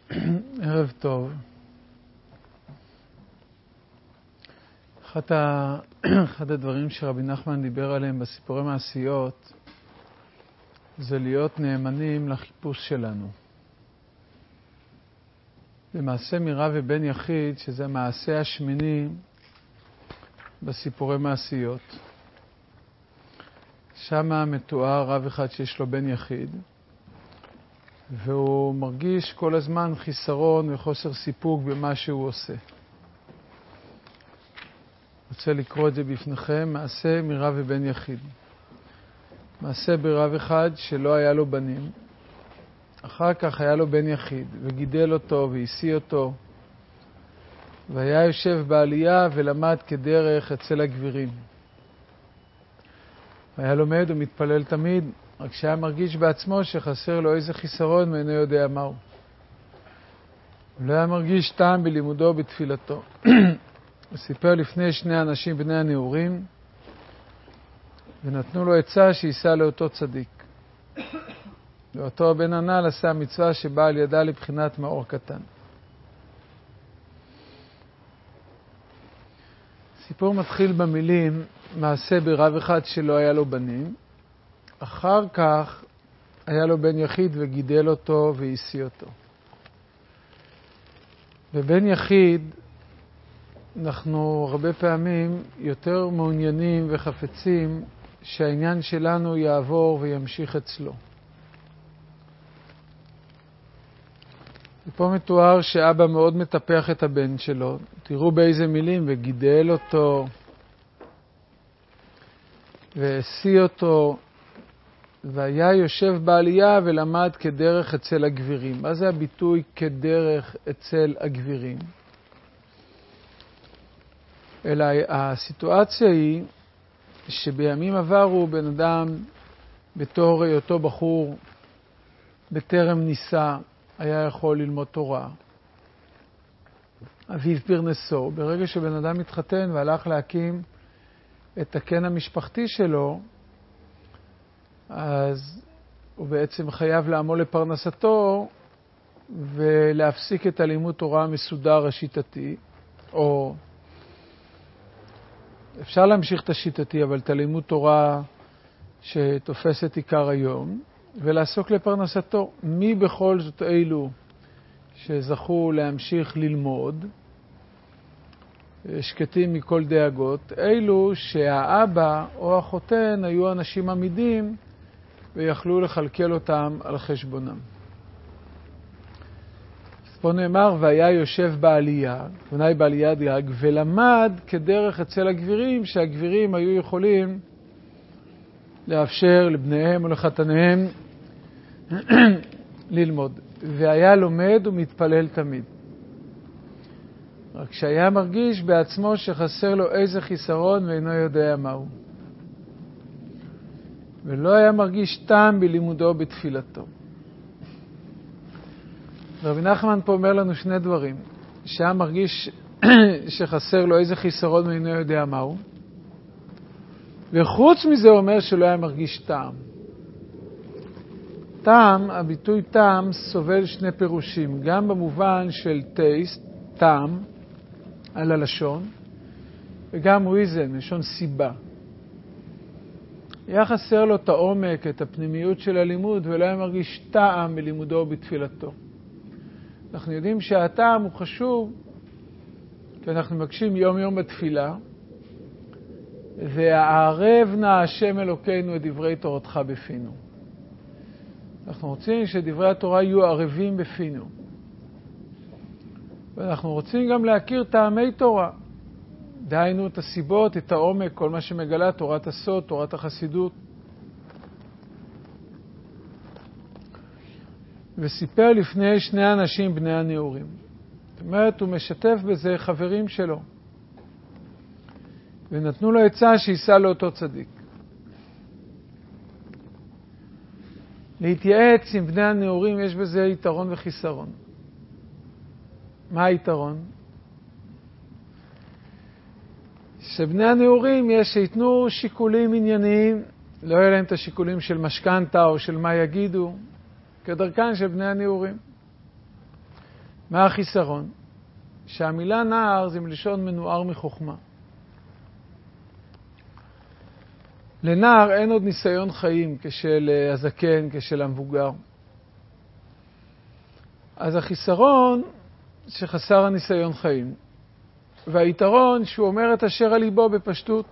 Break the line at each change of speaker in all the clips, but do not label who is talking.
ערב טוב. אחד הדברים שרבי נחמן דיבר עליהם בסיפורי מעשיות זה להיות נאמנים לחיפוש שלנו. במעשה מירה ובן יחיד, שזה המעשה השמיני בסיפורי מעשיות. שם מתואר רב אחד שיש לו בן יחיד, והוא מרגיש כל הזמן חיסרון וחוסר סיפוק במה שהוא עושה. רוצה לקרוא את זה בפניכם, מעשה מירה ובן יחיד. מעשה ברב אחד שלא היה לו בנים, אחר כך היה לו בן יחיד, וגידל אותו והשיא אותו, והיה יושב בעלייה ולמד כדרך אצל הגבירים. היה לומד ומתפלל תמיד, רק שהיה מרגיש בעצמו שחסר לו איזה חיסרון ואינו יודע מהו. הוא לא היה מרגיש טעם בלימודו ובתפילתו. הוא סיפר לפני שני אנשים בני הנעורים, ונתנו לו עצה שיסע לאותו צדיק. ואותו הבן הנ"ל עשה מצווה שבאה על ידה לבחינת מאור קטן. סיפור מתחיל במילים, מעשה ברב אחד שלא היה לו בנים, אחר כך היה לו בן יחיד וגידל אותו והשיא אותו. בבן יחיד אנחנו הרבה פעמים יותר מעוניינים וחפצים שהעניין שלנו יעבור וימשיך אצלו. ופה מתואר שאבא מאוד מטפח את הבן שלו. תראו באיזה מילים, וגידל אותו והשיא אותו, והיה יושב בעלייה ולמד כדרך אצל הגבירים. מה זה הביטוי כדרך אצל הגבירים? אלא הסיטואציה היא שבימים עברו בן אדם בתור היותו בחור בטרם נישא היה יכול ללמוד תורה. אביו פרנסו. ברגע שבן אדם מתחתן והלך להקים את הקן המשפחתי שלו, אז הוא בעצם חייב לעמול לפרנסתו ולהפסיק את הלימוד תורה המסודר השיטתי, או אפשר להמשיך את השיטתי, אבל את הלימוד תורה שתופס את עיקר היום, ולעסוק לפרנסתו. מי בכל זאת אלו שזכו להמשיך ללמוד, שקטים מכל דאגות, אלו שהאבא או החותן היו אנשים עמידים ויכלו לכלכל אותם על חשבונם. פה נאמר, והיה יושב בעלייה, תמוני בעלייה דיאג, ולמד כדרך אצל הגבירים, שהגבירים היו יכולים לאפשר לבניהם ולחתניהם ללמוד. והיה לומד ומתפלל תמיד. רק שהיה מרגיש בעצמו שחסר לו איזה חיסרון ואינו יודע מהו. ולא היה מרגיש טעם בלימודו ובתפילתו. רבי נחמן פה אומר לנו שני דברים. שהיה מרגיש שחסר לו איזה חיסרון ואינו יודע מהו. וחוץ מזה אומר שלא היה מרגיש טעם. טעם, הביטוי טעם סובל שני פירושים. גם במובן של טייסט, טעם, על הלשון, וגם ריזן, לשון סיבה. היה חסר לו את העומק, את הפנימיות של הלימוד, ולא היה מרגיש טעם בלימודו ובתפילתו. אנחנו יודעים שהטעם הוא חשוב, כי אנחנו מבקשים יום יום בתפילה, והערב נא השם אלוקינו את דברי תורתך בפינו. אנחנו רוצים שדברי התורה יהיו ערבים בפינו. ואנחנו רוצים גם להכיר טעמי תורה. דהיינו את הסיבות, את העומק, כל מה שמגלה תורת הסוד, תורת החסידות. וסיפר לפני שני אנשים בני הנעורים. זאת אומרת, הוא משתף בזה חברים שלו. ונתנו לו עצה שיסע לאותו צדיק. להתייעץ עם בני הנעורים יש בזה יתרון וחיסרון. מה היתרון? שבני הנעורים יש שיתנו שיקולים ענייניים, לא יהיה להם את השיקולים של משכנתה או של מה יגידו, כדרכן של בני הנעורים. מה החיסרון? שהמילה נער זה מלשון מנוער מחוכמה. לנער אין עוד ניסיון חיים כשל הזקן, כשל המבוגר. אז החיסרון שחסר הניסיון חיים, והיתרון שהוא אומר את אשר על ליבו בפשטות.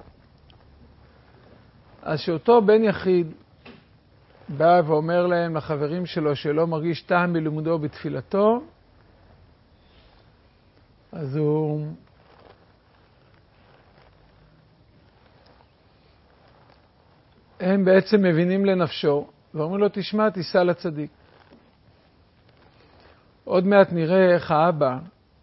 אז שאותו בן יחיד בא ואומר להם, לחברים שלו, שלא מרגיש טעם בלימודו ובתפילתו, אז הם בעצם מבינים לנפשו, ואומרים לו, תשמע, תיסע לצדיק. עוד מעט נראה איך האבא,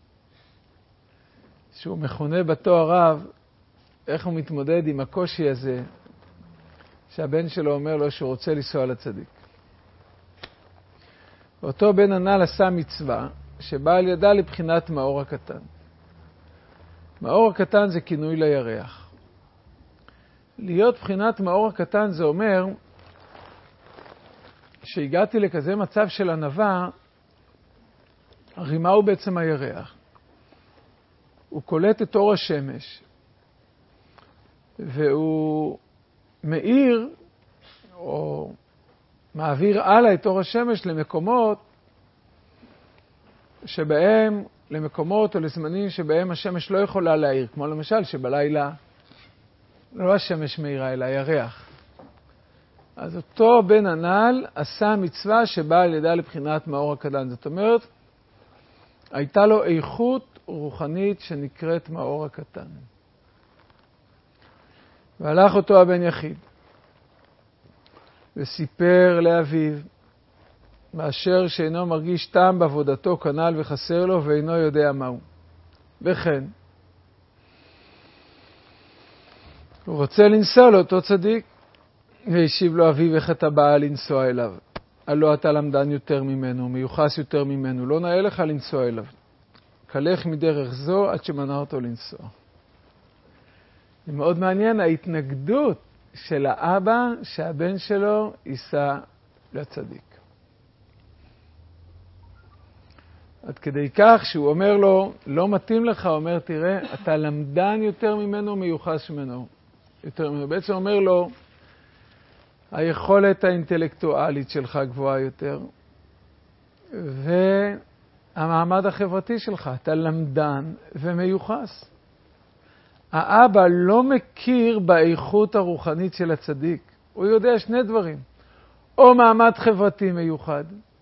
שהוא מכונה בתואר רב, איך הוא מתמודד עם הקושי הזה, שהבן שלו אומר לו שהוא רוצה לנסוע לצדיק. אותו בן הנ"ל עשה מצווה, שבאה על ידה לבחינת מאור הקטן. מאור הקטן זה כינוי לירח. להיות בחינת מאור הקטן זה אומר שהגעתי לכזה מצב של ענווה, הרי מהו בעצם הירח? הוא קולט את אור השמש, והוא מאיר או מעביר הלאה את אור השמש למקומות או לזמנים שבהם השמש לא יכולה להאיר, כמו למשל שבלילה לא השמש מאירה אלא הירח. אז אותו בן הנ"ל עשה מצווה שבאה על ידה לבחינת מאור הקטן. זאת אומרת, הייתה לו איכות רוחנית שנקראת מאור הקטן. והלך אותו הבן יחיד וסיפר לאביו מאשר שאינו מרגיש טעם בעבודתו כנ"ל וחסר לו ואינו יודע מהו. וכן, הוא רוצה לנסוע לאותו צדיק, והשיב לו אביו, איך אתה בא לנסוע אליו? הלא אתה למדן יותר ממנו, מיוחס יותר ממנו, לא נאה לך לנסוע אליו. קלך מדרך זו עד שמנע אותו לנסוע. זה מאוד מעניין ההתנגדות של האבא שהבן שלו ייסע לצדיק. עד כדי כך שהוא אומר לו, לא מתאים לך, הוא אומר, תראה, אתה למדן יותר ממנו, מיוחס ממנו. יותר ממנו. בעצם אומר לו, היכולת האינטלקטואלית שלך גבוהה יותר, והמעמד החברתי שלך, אתה למדן ומיוחס. האבא לא מכיר באיכות הרוחנית של הצדיק. הוא יודע שני דברים. או מעמד חברתי מיוחד,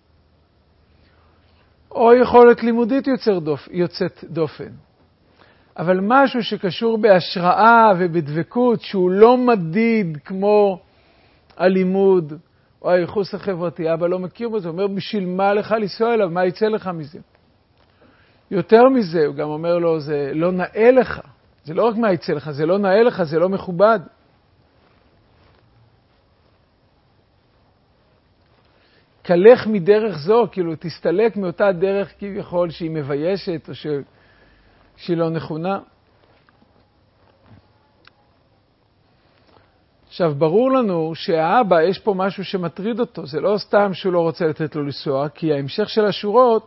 או יכולת לימודית יוצאת דופן. אבל משהו שקשור בהשראה ובדבקות, שהוא לא מדיד כמו הלימוד או הייחוס החברתי, אבא לא מכיר בזה. הוא אומר, בשביל מה לך לנסוע אליו? מה יצא לך מזה? יותר מזה, הוא גם אומר לו, זה לא נאה לך. זה לא רק מה יצא לך, זה לא נאה לך, זה לא מכובד. קלך מדרך זו, כאילו תסתלק מאותה דרך כביכול שהיא מביישת או שהיא לא נכונה. עכשיו, ברור לנו שהאבא, יש פה משהו שמטריד אותו. זה לא סתם שהוא לא רוצה לתת לו לנסוע, כי ההמשך של השורות,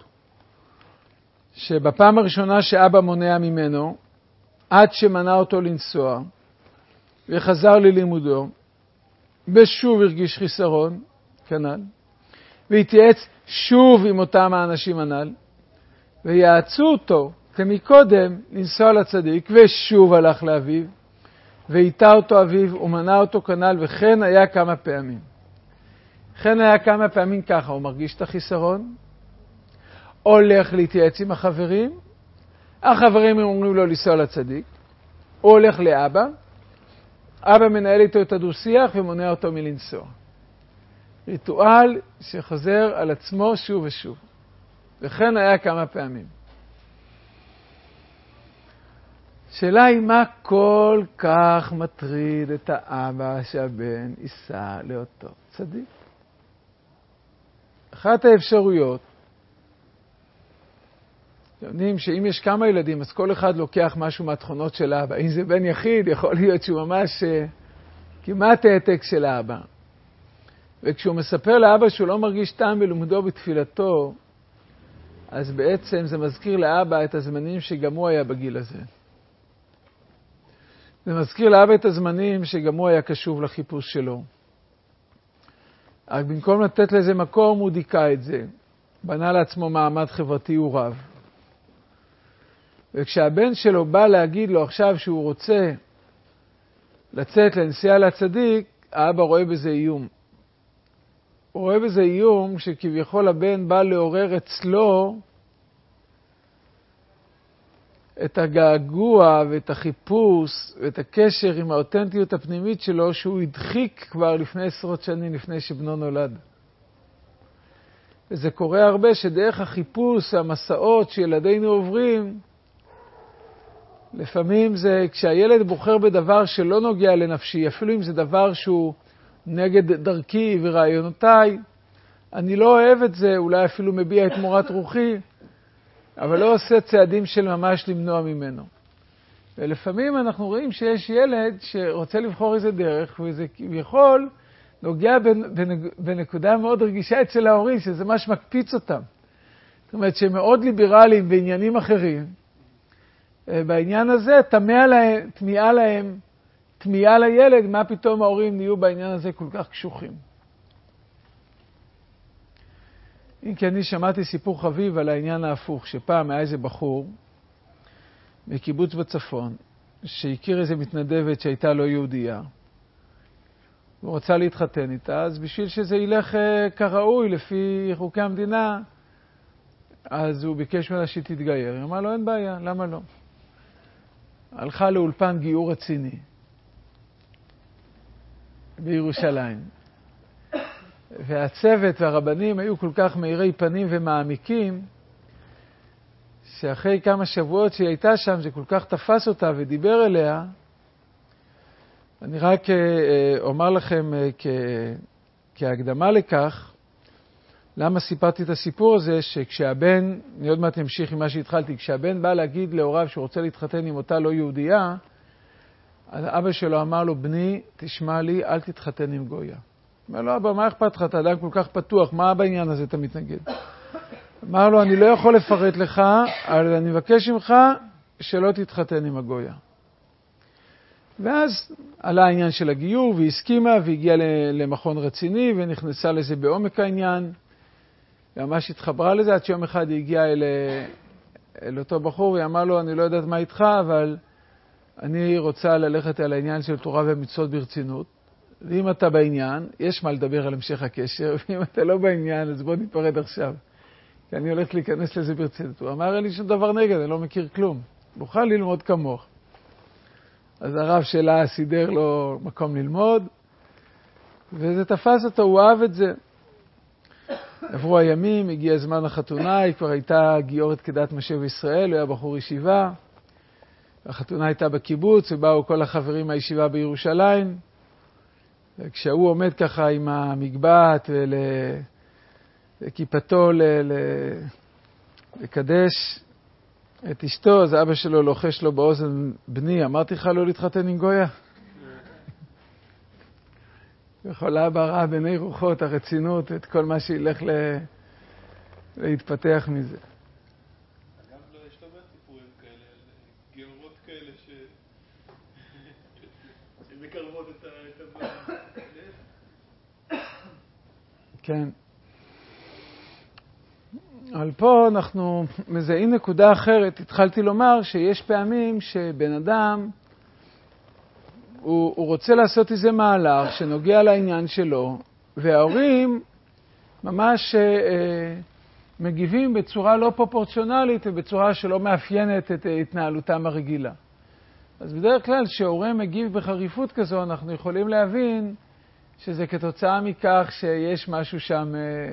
שבפעם הראשונה שאבא מונע ממנו, עד שמנע אותו לנסוע, וחזר ללימודו, ושוב הרגיש חיסרון, כנ"ל, והתייעץ שוב עם אותם האנשים הנ"ל, ויעצו אותו, כמקודם, לנסוע לצדיק, ושוב הלך לאביו, והיטה אותו אביו, ומנע אותו כנ"ל, וכן היה כמה פעמים. וכן היה כמה פעמים ככה, הוא מרגיש את החיסרון, הולך להתייעץ עם החברים, החברים אומרים לו לנסוע לצדיק, הוא הולך לאבא, אבא מנהל איתו את הדו-שיח ומונע אותו מלנסוע. ריטואל שחוזר על עצמו שוב ושוב. וכן היה כמה פעמים. שאלה היא מה כל כך מטריד את האבא שהבן ייסע לאותו צדיק. אחת האפשרויות, יודעים שאם יש כמה ילדים, אז כל אחד לוקח משהו מהתכונות של האבא. אם זה בן יחיד, יכול להיות שהוא ממש כמעט העתק של האבא. וכשהוא מספר לאבא שהוא לא מרגיש טעם בלימודו בתפילתו, אז בעצם זה מזכיר לאבא את הזמנים שגם הוא היה בגיל הזה. זה מזכיר לאבא את הזמנים שגם הוא היה קשוב לחיפוש שלו. רק במקום לתת לזה מקום, הוא דיכא את זה. בנה לעצמו מעמד חברתי הוא רב. וכשהבן שלו בא להגיד לו עכשיו שהוא רוצה לצאת לנסיעה לצדיק, האבא רואה בזה איום. הוא רואה בזה איום שכביכול הבן בא לעורר אצלו את הגעגוע ואת החיפוש ואת הקשר עם האותנטיות הפנימית שלו שהוא הדחיק כבר לפני 10 שנים לפני שבנו נולד. וזה קורה הרבה שדרך החיפוש, המסעות שילדינו עוברים, לפעמים זה כשהילד בוחר בדבר שלא נוגע לנפשי, אפילו אם זה דבר שהוא נגד דרכי ורעיונותיי, אני לא אוהב את זה, אולי אפילו מביע את מורת רוחי, אבל לא עושה צעדים של ממש למנוע ממנו. ולפעמים אנחנו רואים שיש ילד שרוצה לבחור איזה דרך, וזה כביכול נוגע בנקודה מאוד רגישה אצל ההורים, שזה ממש מקפיץ אותם. זאת אומרת שהם מאוד ליברליים בעניינים אחרים. בעניין הזה תמיהה לילד, מה פתאום ההורים נהיו בעניין הזה כל כך קשוחים. אם כי אני שמעתי סיפור חביב על העניין ההפוך, שפעם היה איזה בחור מקיבוץ בצפון, שהכיר איזה מתנדבת שהייתה לא יהודייה, הוא רוצה להתחתן איתה, אז בשביל שזה ילך כראוי לפי חוקי המדינה, אז הוא ביקש ממנה שהיא תתגייר. היא אמרה לו, אין בעיה, למה לא? הלכה לאולפן גיור רציני בירושלים. והצוות והרבנים היו כל כך מאירי פנים ומעמיקים, שאחרי כמה שבועות שהיא הייתה שם, זה כל כך תפס אותה ודיבר אליה. אני רק אומר לכם כהקדמה לכך, למה סיפרתי את הסיפור הזה, שכשהבן, אני עוד מעט אמשיך עם מה שהתחלתי, כשהבן בא להגיד להוריו שהוא רוצה להתחתן עם אותה לא יהודייה, אבא שלו אמר לו, בני, תשמע לי, אל תתחתן עם גויה. אמר לו, אבא, מה אכפת לך? אתה אדם כל כך פתוח, מה בעניין הזה אתה מתנגד? אמר לו, אני לא יכול לפרט לך, אבל אני מבקש ממך שלא תתחתן עם הגויה. ואז עלה העניין של הגיור, והיא הסכימה, והגיעה למכון רציני, ונכנסה לזה בעומק העניין. ממש התחברה לזה, עד שיום אחד היא הגיעה אל אותו בחור, והיא אמרה לו, אני לא יודעת מה איתך, אבל אני רוצה ללכת על העניין של תורה ומצוות ברצינות. ואם אתה בעניין, יש מה לדבר על המשך הקשר, ואם אתה לא בעניין, אז בוא ניפרד עכשיו. כי אני הולך להיכנס לזה ברצינות. הוא אמר, אין לי שום דבר נגד, אני לא מכיר כלום. בוחר ללמוד כמוך. אז הרב שלה סידר לו מקום ללמוד, וזה תפס אותו, הוא אהב את זה. עברו הימים, הגיע זמן החתונה, היא כבר הייתה גיורת כדת משה וישראל, הוא היה בחור ישיבה. החתונה הייתה בקיבוץ, ובאו כל החברים מהישיבה בירושלים. וכשהוא עומד ככה עם המגבעת וכיפתו לקדש את אשתו, אז אבא שלו לוחש לו באוזן, בני, אמרתי לך לא להתחתן עם גויה? וכל אבא ראה בעיני רוחות הרצינות, את כל מה שילך להתפתח מזה.
אגב, לא, יש לו סיפורים כאלה, גיורות כאלה שמקרבות את הבא.
כן. אבל פה אנחנו מזהים נקודה אחרת. התחלתי לומר שיש פעמים שבן אדם, הוא רוצה לעשות איזה מהלך שנוגע לעניין שלו, וההורים ממש מגיבים בצורה לא פרופורציונלית ובצורה שלא מאפיינת את התנהלותם הרגילה. אז בדרך כלל כשההורה מגיב בחריפות כזו, אנחנו יכולים להבין שזה כתוצאה מכך שיש משהו שם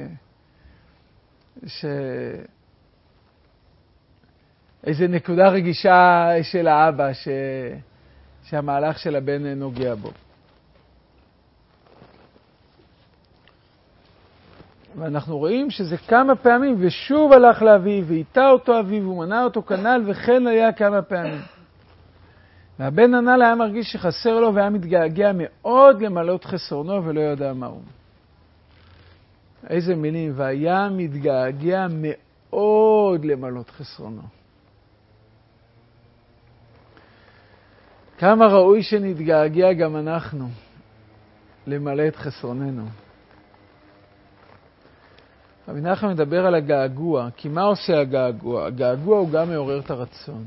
איזו נקודה רגישה של האבא שהמהלך של הבן נוגע בו. ואנחנו רואים שזה כמה פעמים, ושוב הלך לאביו, ואיתה אותו אביו, ומנע אותו כנל, וכן היה כמה פעמים. והבן הנ"ל היה מרגיש שחסר לו, והיה מתגעגע מאוד למלות חסרונו, ולא יודע מהו. איזה מילים, והיה מתגעגע מאוד למלות חסרונו. כמה ראוי שנתגעגע גם אנחנו למלא את חסרוננו. רבי נחמן מדבר על הגעגוע, כי מה עושה הגעגוע? הגעגוע הוא גם מעורר את הרצון.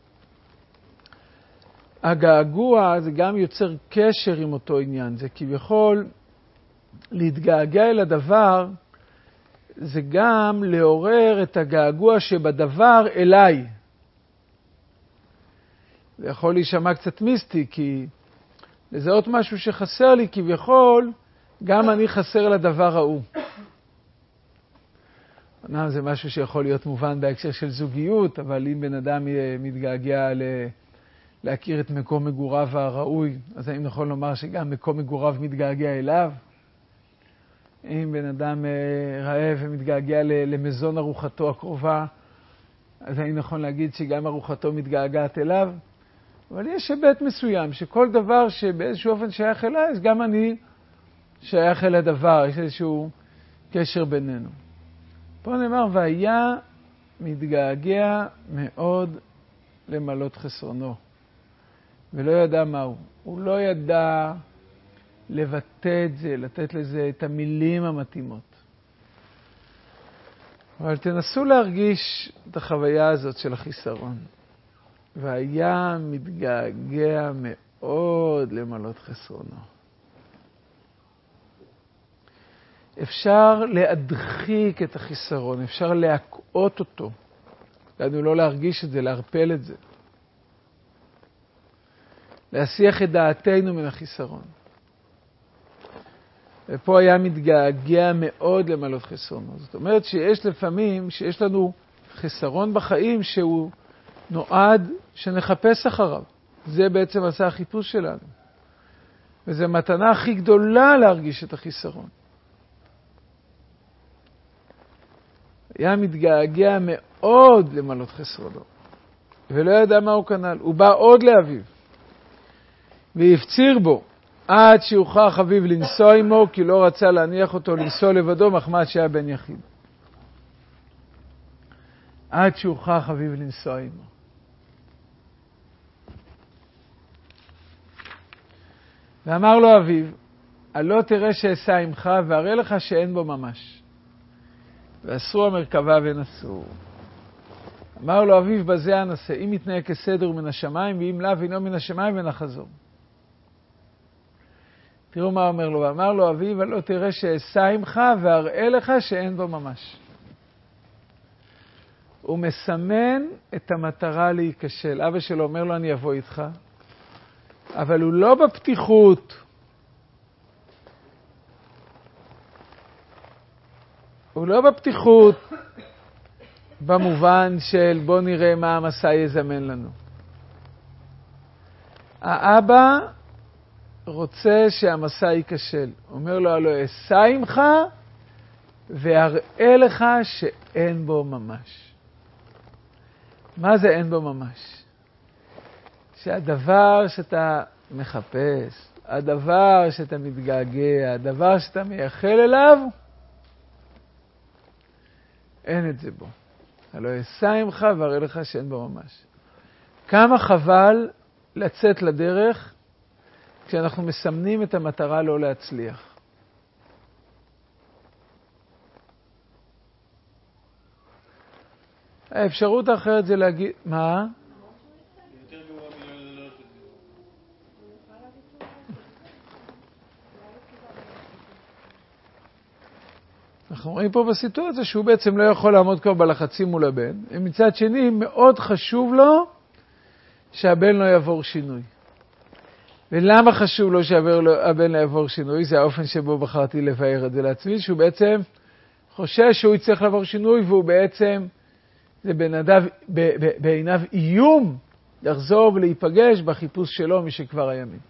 הגעגוע זה גם יוצר קשר עם אותו עניין, זה כביכול להתגעגע אל הדבר, זה גם לעורר את הגעגוע שבדבר אליי. זה יכול להישמע קצת מיסטי, כי לזהות משהו שחסר לי כביכול, גם אני חסר לדבר ההוא. זה משהו שיכול להיות מובן בהקשר של זוגיות, אבל אם בן אדם מתגעגע להכיר את מקום מגוריו הראוי, אז האם נכון לומר שגם מקום מגוריו מתגעגע אליו? אם בן אדם רעב ומתגעגע למזון ארוחתו הקרובה, אז האם נכון להגיד שגם ארוחתו מתגעגעת אליו? אבל יש היבט מסוים שכל דבר שבאיזשהו אופן שייך אליי, אז גם אני שייך אל הדבר, יש איזשהו קשר בינינו. פה נאמר, והיה מתגעגע מאוד למלות חסרונו, ולא ידע מהו. הוא לא ידע לבטא את זה, לתת לזה את המילים המתאימות. אבל תנסו להרגיש את החוויה הזאת של החיסרון. והיה מתגעגע מאוד למלות חסרונו. אפשר להדחיק את החיסרון, אפשר להקעות אותו. לנו לא להרגיש את זה, להרפל את זה. להסיח את דעתנו מן החיסרון. ופה היה מתגעגע מאוד למלות חסרונו. זאת אומרת שיש לפעמים, שיש לנו חיסרון בחיים שהוא נועד שנחפש אחריו. זה בעצם עשה החיפוש שלנו. וזו מתנה הכי גדולה להרגיש את החיסרון. היה מתגעגע מאוד למלות חסרונו. ולא ידע מה הוא כנ"ל. הוא בא עוד לאביו. והפציר בו עד שיוכרח אביו לנסוע עמו, כי לא רצה להניח אותו לנסוע לבדו, מחמד שהיה בן יחיד. עד שיוכרח אביו לנסוע עמו. ואמר לו אביו, הלא תראה שאסע עמך, והראה לך שאין בו ממש. ואסרו המרכבה ונסעו. אמר לו אביו, בזה אנסה, אם יתנהג כסדר מן השמיים, ואם לאו אינו מן השמיים ונחזור. תראו מה אומר לו, אמר לו אביו, הלא תראה שאסע עמך, והראה לך שאין בו ממש. הוא מסמן את המטרה להיכשל. אבא שלו אומר לו, אני אבוא איתך. אבל הוא לא בפתיחות. הוא לא בפתיחות במובן של בוא נראה מה המסע יזמן לנו. האבא רוצה שהמסע ייכשל. הוא אומר לו, הלא אסע עמך והראה לך שאין בו ממש. מה זה אין בו ממש? שהדבר שאתה מחפש, הדבר שאתה מתגעגע, הדבר שאתה מייחל אליו, אין את זה בו. הלא אסע עמך והראה לך שאין בו ממש. כמה חבל לצאת לדרך כשאנחנו מסמנים את המטרה לא להצליח. האפשרות האחרת זה להגיד, מה?
יותר גרוע מלא לעלות את זה.
אנחנו רואים פה בסיטואציה שהוא בעצם לא יכול לעמוד כבר בלחצים מול הבן. ומצד שני, מאוד חשוב לו שהבן לא יעבור שינוי. ולמה חשוב לו שהבן לא יעבור שינוי? זה האופן שבו בחרתי לבאר את זה לעצמי, שהוא בעצם חושש שהוא יצטרך לעבור שינוי, והוא בעצם, זה בעיניו איום לחזור ולהיפגש בחיפוש שלו משכבר הימים.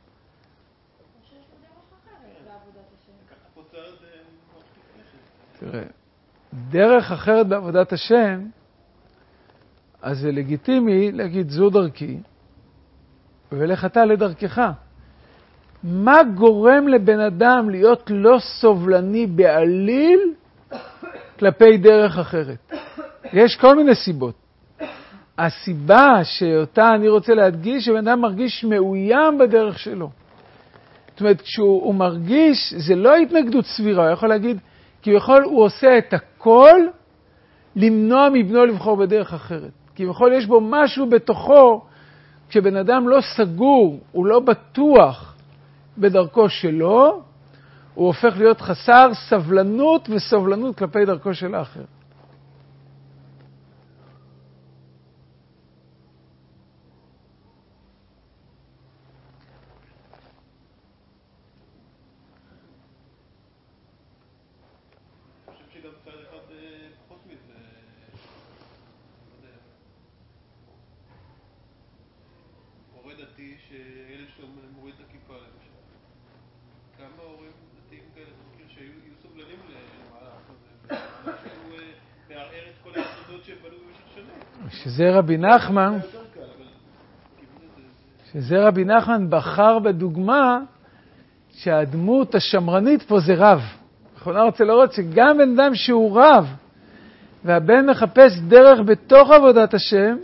תראה, דרך אחרת בעבודת השם, אז זה לגיטימי להגיד זו דרכי, ולך אתה לדרכך. מה גורם לבן אדם להיות לא סובלני בעליל כלפי דרך אחרת? יש כל מיני סיבות. הסיבה שאותה אני רוצה להדגיש, שבן אדם מרגיש מאוים בדרך שלו. זאת אומרת, כשהוא מרגיש, זה לא התנגדות סבירה, הוא יכול להגיד, כי הוא עושה את הכל למנוע מבנו לבחור בדרך אחרת. כי יכול יש בו משהו בתוכו, כשבן אדם לא סגור, הוא לא בטוח בדרכו שלו, הוא הופך להיות חסר סבלנות וסובלנות כלפי דרכו של האחר.
דתי שילד שלו מוריד את הכיפה למשל. כמה הורים דתיים כאלה שהיו סובלנים למהלך הזה, שהוא מערער את כל היסודות שהם בנו במשך שנים.
שזה רבי נחמן בחר בדוגמה שהדמות השמרנית פה זה רב. נכונה רוצה לראות שגם בן אדם שהוא רב והבן מחפש דרך בתוך עבודת השם,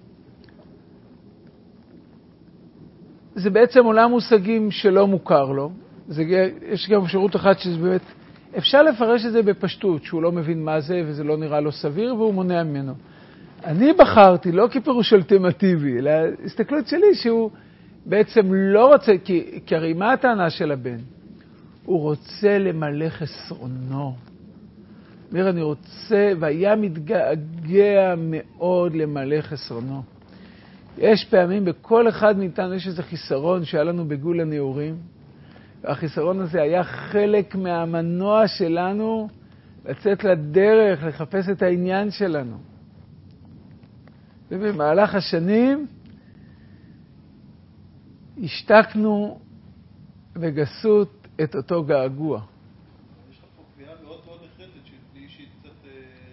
זה בעצם עולם מושגים שלא מוכר לו. יש גם אפשרות אחת שזה באמת, אפשר לפרש את זה בפשטות, שהוא לא מבין מה זה וזה לא נראה לו סביר והוא מונע ממנו. אני בחרתי לא כפירוש אולטימטיבי, אלא הסתכלות שלי שהוא בעצם לא רוצה, כי הרי מה הטענה של הבן? הוא רוצה למלא חסרונו. אומר, אני רוצה, והיה מתגעגע מאוד למלא חסרונו. יש פעמים בכל אחד מאיתנו יש איזה חיסרון שהיה לנו בגול הנעורים, והחיסרון הזה היה חלק מהמנוע שלנו לצאת לדרך, לחפש את העניין שלנו. ובמהלך השנים השתקנו בגסות את אותו געגוע.
יש לך פה קביעה מאוד מאוד נחרצת שלי אישית קצת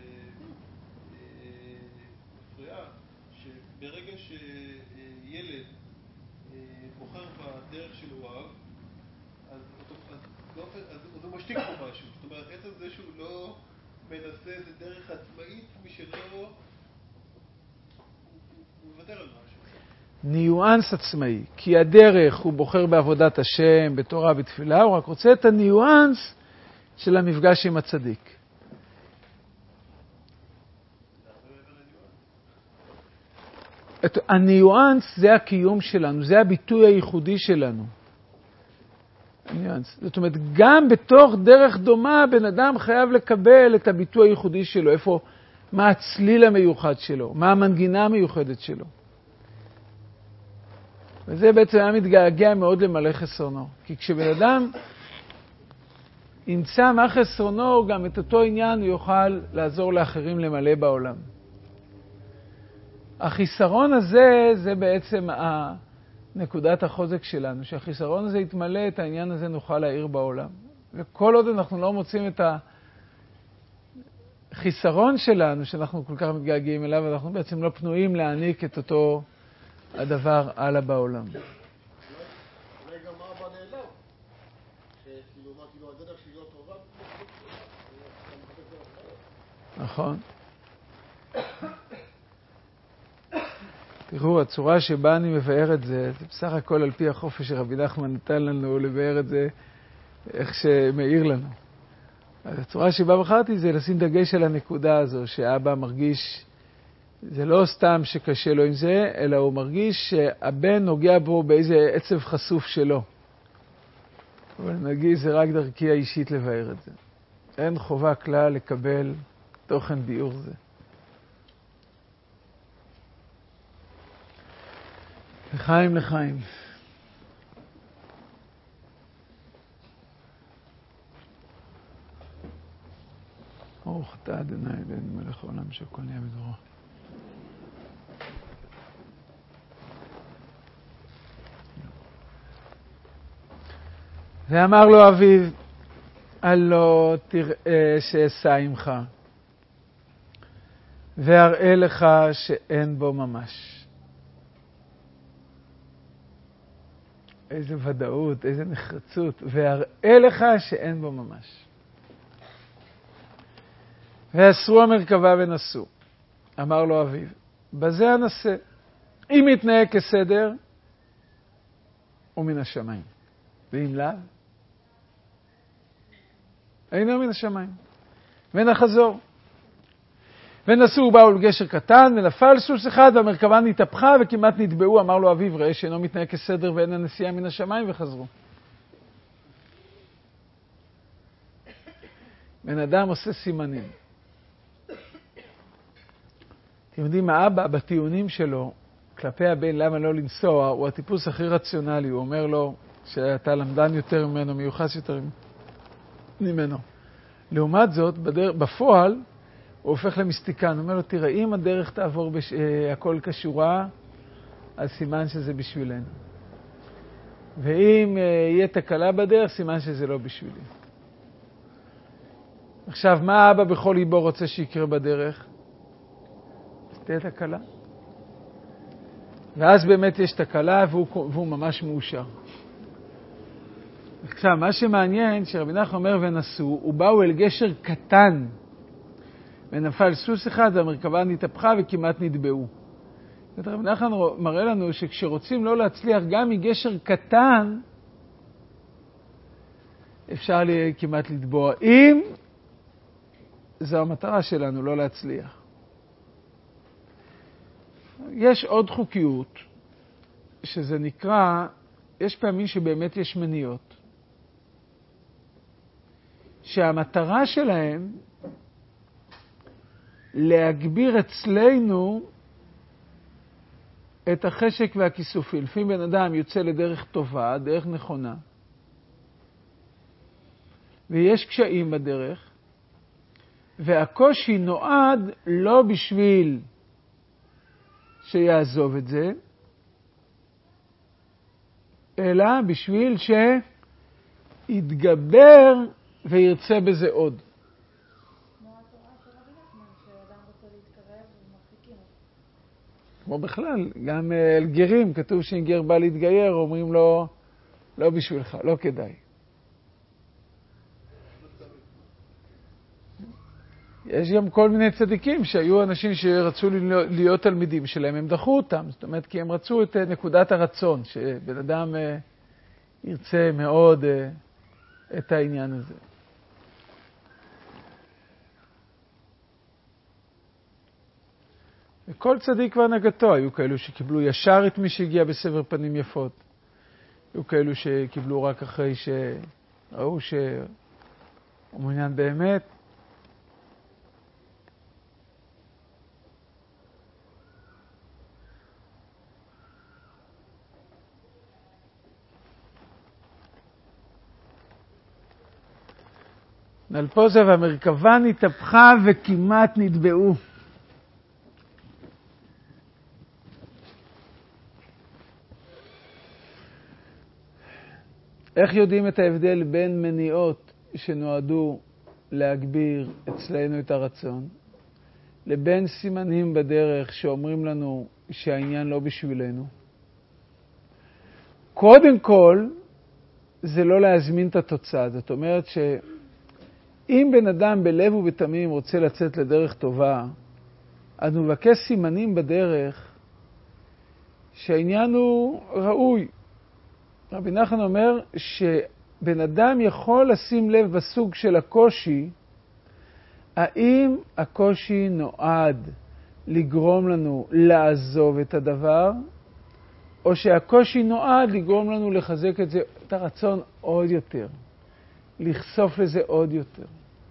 מפריעה, שברגע שילד בוחר בדרך של אוהב, אז הוא משתיק פה משהו. זאת אומרת, עצם זה שהוא לא מנסה איזה דרך עצמאית משלו, הוא מוותר על משהו.
ניואנס עצמאי, כי הדרך הוא בוחר בעבודת השם, בתורה, בתפילה, הוא רק רוצה את הניואנס של המפגש עם הצדיק. הניואנס זה הקיום שלנו, זה הביטוי הייחודי שלנו. הניואנס. זאת אומרת, גם בתוך דרך דומה, בן אדם חייב לקבל את הביטוי הייחודי שלו, מה הצליל המיוחד שלו, מה המנגינה המיוחדת שלו. וזה בעצם היה מתגעגע מאוד למלא חסרונו. כי כשבן אדם ימצא מה חסרונו, גם את אותו עניין הוא יוכל לעזור לאחרים למלא בעולם. החיסרון הזה, זה בעצם נקודת החוזק שלנו. שהחיסרון הזה יתמלא, את העניין הזה נוכל להאיר בעולם. וכל עוד אנחנו לא מוצאים את החיסרון שלנו, שאנחנו כל כך מתגעגעים אליו, אנחנו בעצם לא פנויים להעניק את אותו הדבר הלאה בעולם.
אולי גם מה הבא נעלם? שכאילו, מה, כאילו, הדרך שהיא לא טובה?
נכון. תראו, הצורה שבה אני מבאר את זה, זה בסך הכל על פי החופש שרבי נחמן נתן לנו לבאר את זה, איך שמאיר לנו. הצורה שבה בחרתי זה לשים דגש על הנקודה הזו, שאבא מרגיש, זה לא סתם שקשה לו עם זה, אלא הוא מרגיש שהבן נוגע בו באיזה עצב חשוף שלו. אבל נגיד, זה רק דרכי האישית לבאר את זה. אין חובה כלל לקבל תוכן ביאור זה. לחיים לחיים. ברוך אתה אדוני אלוהינו מלך העולם שהכל נהיה בדברו. ואמר לו אביו, הלא תראה שאשא עמך, ואראה לך שאין בו ממש. איזה ודאות, איזה נחרצות, ואראה לך שאין בו ממש. ואסרו המרכבה ונסו, אמר לו אביו, בזה אנסה. אם יתנהג כסדר, הוא מן השמיים. ואם לאו, אינו מן השמיים. ונחזור. ונסעו ובאו לגשר קטן, ונפל סוס אחד, והמרכבה נתהפכה וכמעט נטבעו. אמר לו אביו, ראה שאינו מתנהג כסדר ואין הנסיעה מן השמיים, וחזרו. בן אדם עושה סימנים. אתם יודעים, האבא בטיעונים שלו, כלפי הבן למה לא לנסוע, הוא הטיפוס הכי רציונלי. הוא אומר לו שאתה למדן יותר ממנו, מיוחס יותר ממנו. לעומת זאת, בפועל, הוא הופך למיסטיקן. הוא אומר לו, תראה, אם הדרך תעבור הכל כשורה, אז סימן שזה בשבילנו. ואם יהיה תקלה בדרך, סימן שזה לא בשבילי. עכשיו, מה האבא בכל ליבו רוצה שיקרה בדרך? תהיה תקלה. ואז באמת יש תקלה והוא ממש מאושר. עכשיו, מה שמעניין, שרבי נחמן אומר ונסעו, ובאו אל גשר קטן, ונפל סוס אחד, והמרכבה נתהפכה וכמעט נטבעו. רבי נחמן מראה לנו שכשרוצים לא להצליח גם מגשר קטן, אפשר כמעט לטבוע. אם זו המטרה שלנו, לא להצליח. יש עוד חוקיות, שזה נקרא, יש פעמים שבאמת יש מניעות, שהמטרה שלהם להגביר אצלנו את החשק והכיסופים. לפעמים בן אדם יוצא לדרך טובה, דרך נכונה, ויש קשיים בדרך, והקושי נועד לא בשביל שיעזוב את זה, אלא בשביל שיתגבר וירצה בזה עוד. כמו בכלל, גם אל גרים, כתוב שאם גר בא להתגייר, אומרים לו, לא בשבילך, לא כדאי. יש גם כל מיני צדיקים שהיו אנשים שרצו להיות תלמידים שלהם, הם דחו אותם, זאת אומרת, כי הם רצו את נקודת הרצון, שבן אדם ירצה מאוד את העניין הזה. וכל צדיק והנהגתו, היו כאלו שקיבלו ישר את מי שהגיע בסבר פנים יפות, היו כאלו שקיבלו רק אחרי שראו שהוא מעוניין באמת, נלפוזה והמרכבה נתהפכה וכמעט נטבעו. איך יודעים את ההבדל בין מניעות שנועדו להגביר אצלנו את הרצון, לבין סימנים בדרך שאומרים לנו שהעניין לא בשבילנו? קודם כל, זה לא להזמין את התוצאה. זאת אומרת שאם בן אדם בלב ובתמים רוצה לצאת לדרך טובה, אז הוא מבקש סימנים בדרך שהעניין הוא ראוי. רבי נחמן אומר שבן אדם יכול לשים לב בסוג של הקושי, האם הקושי נועד לגרום לנו לעזוב את הדבר, או שהקושי נועד לגרום לנו לחזק את זה, את הרצון עוד יותר, לחשוף לזה עוד יותר,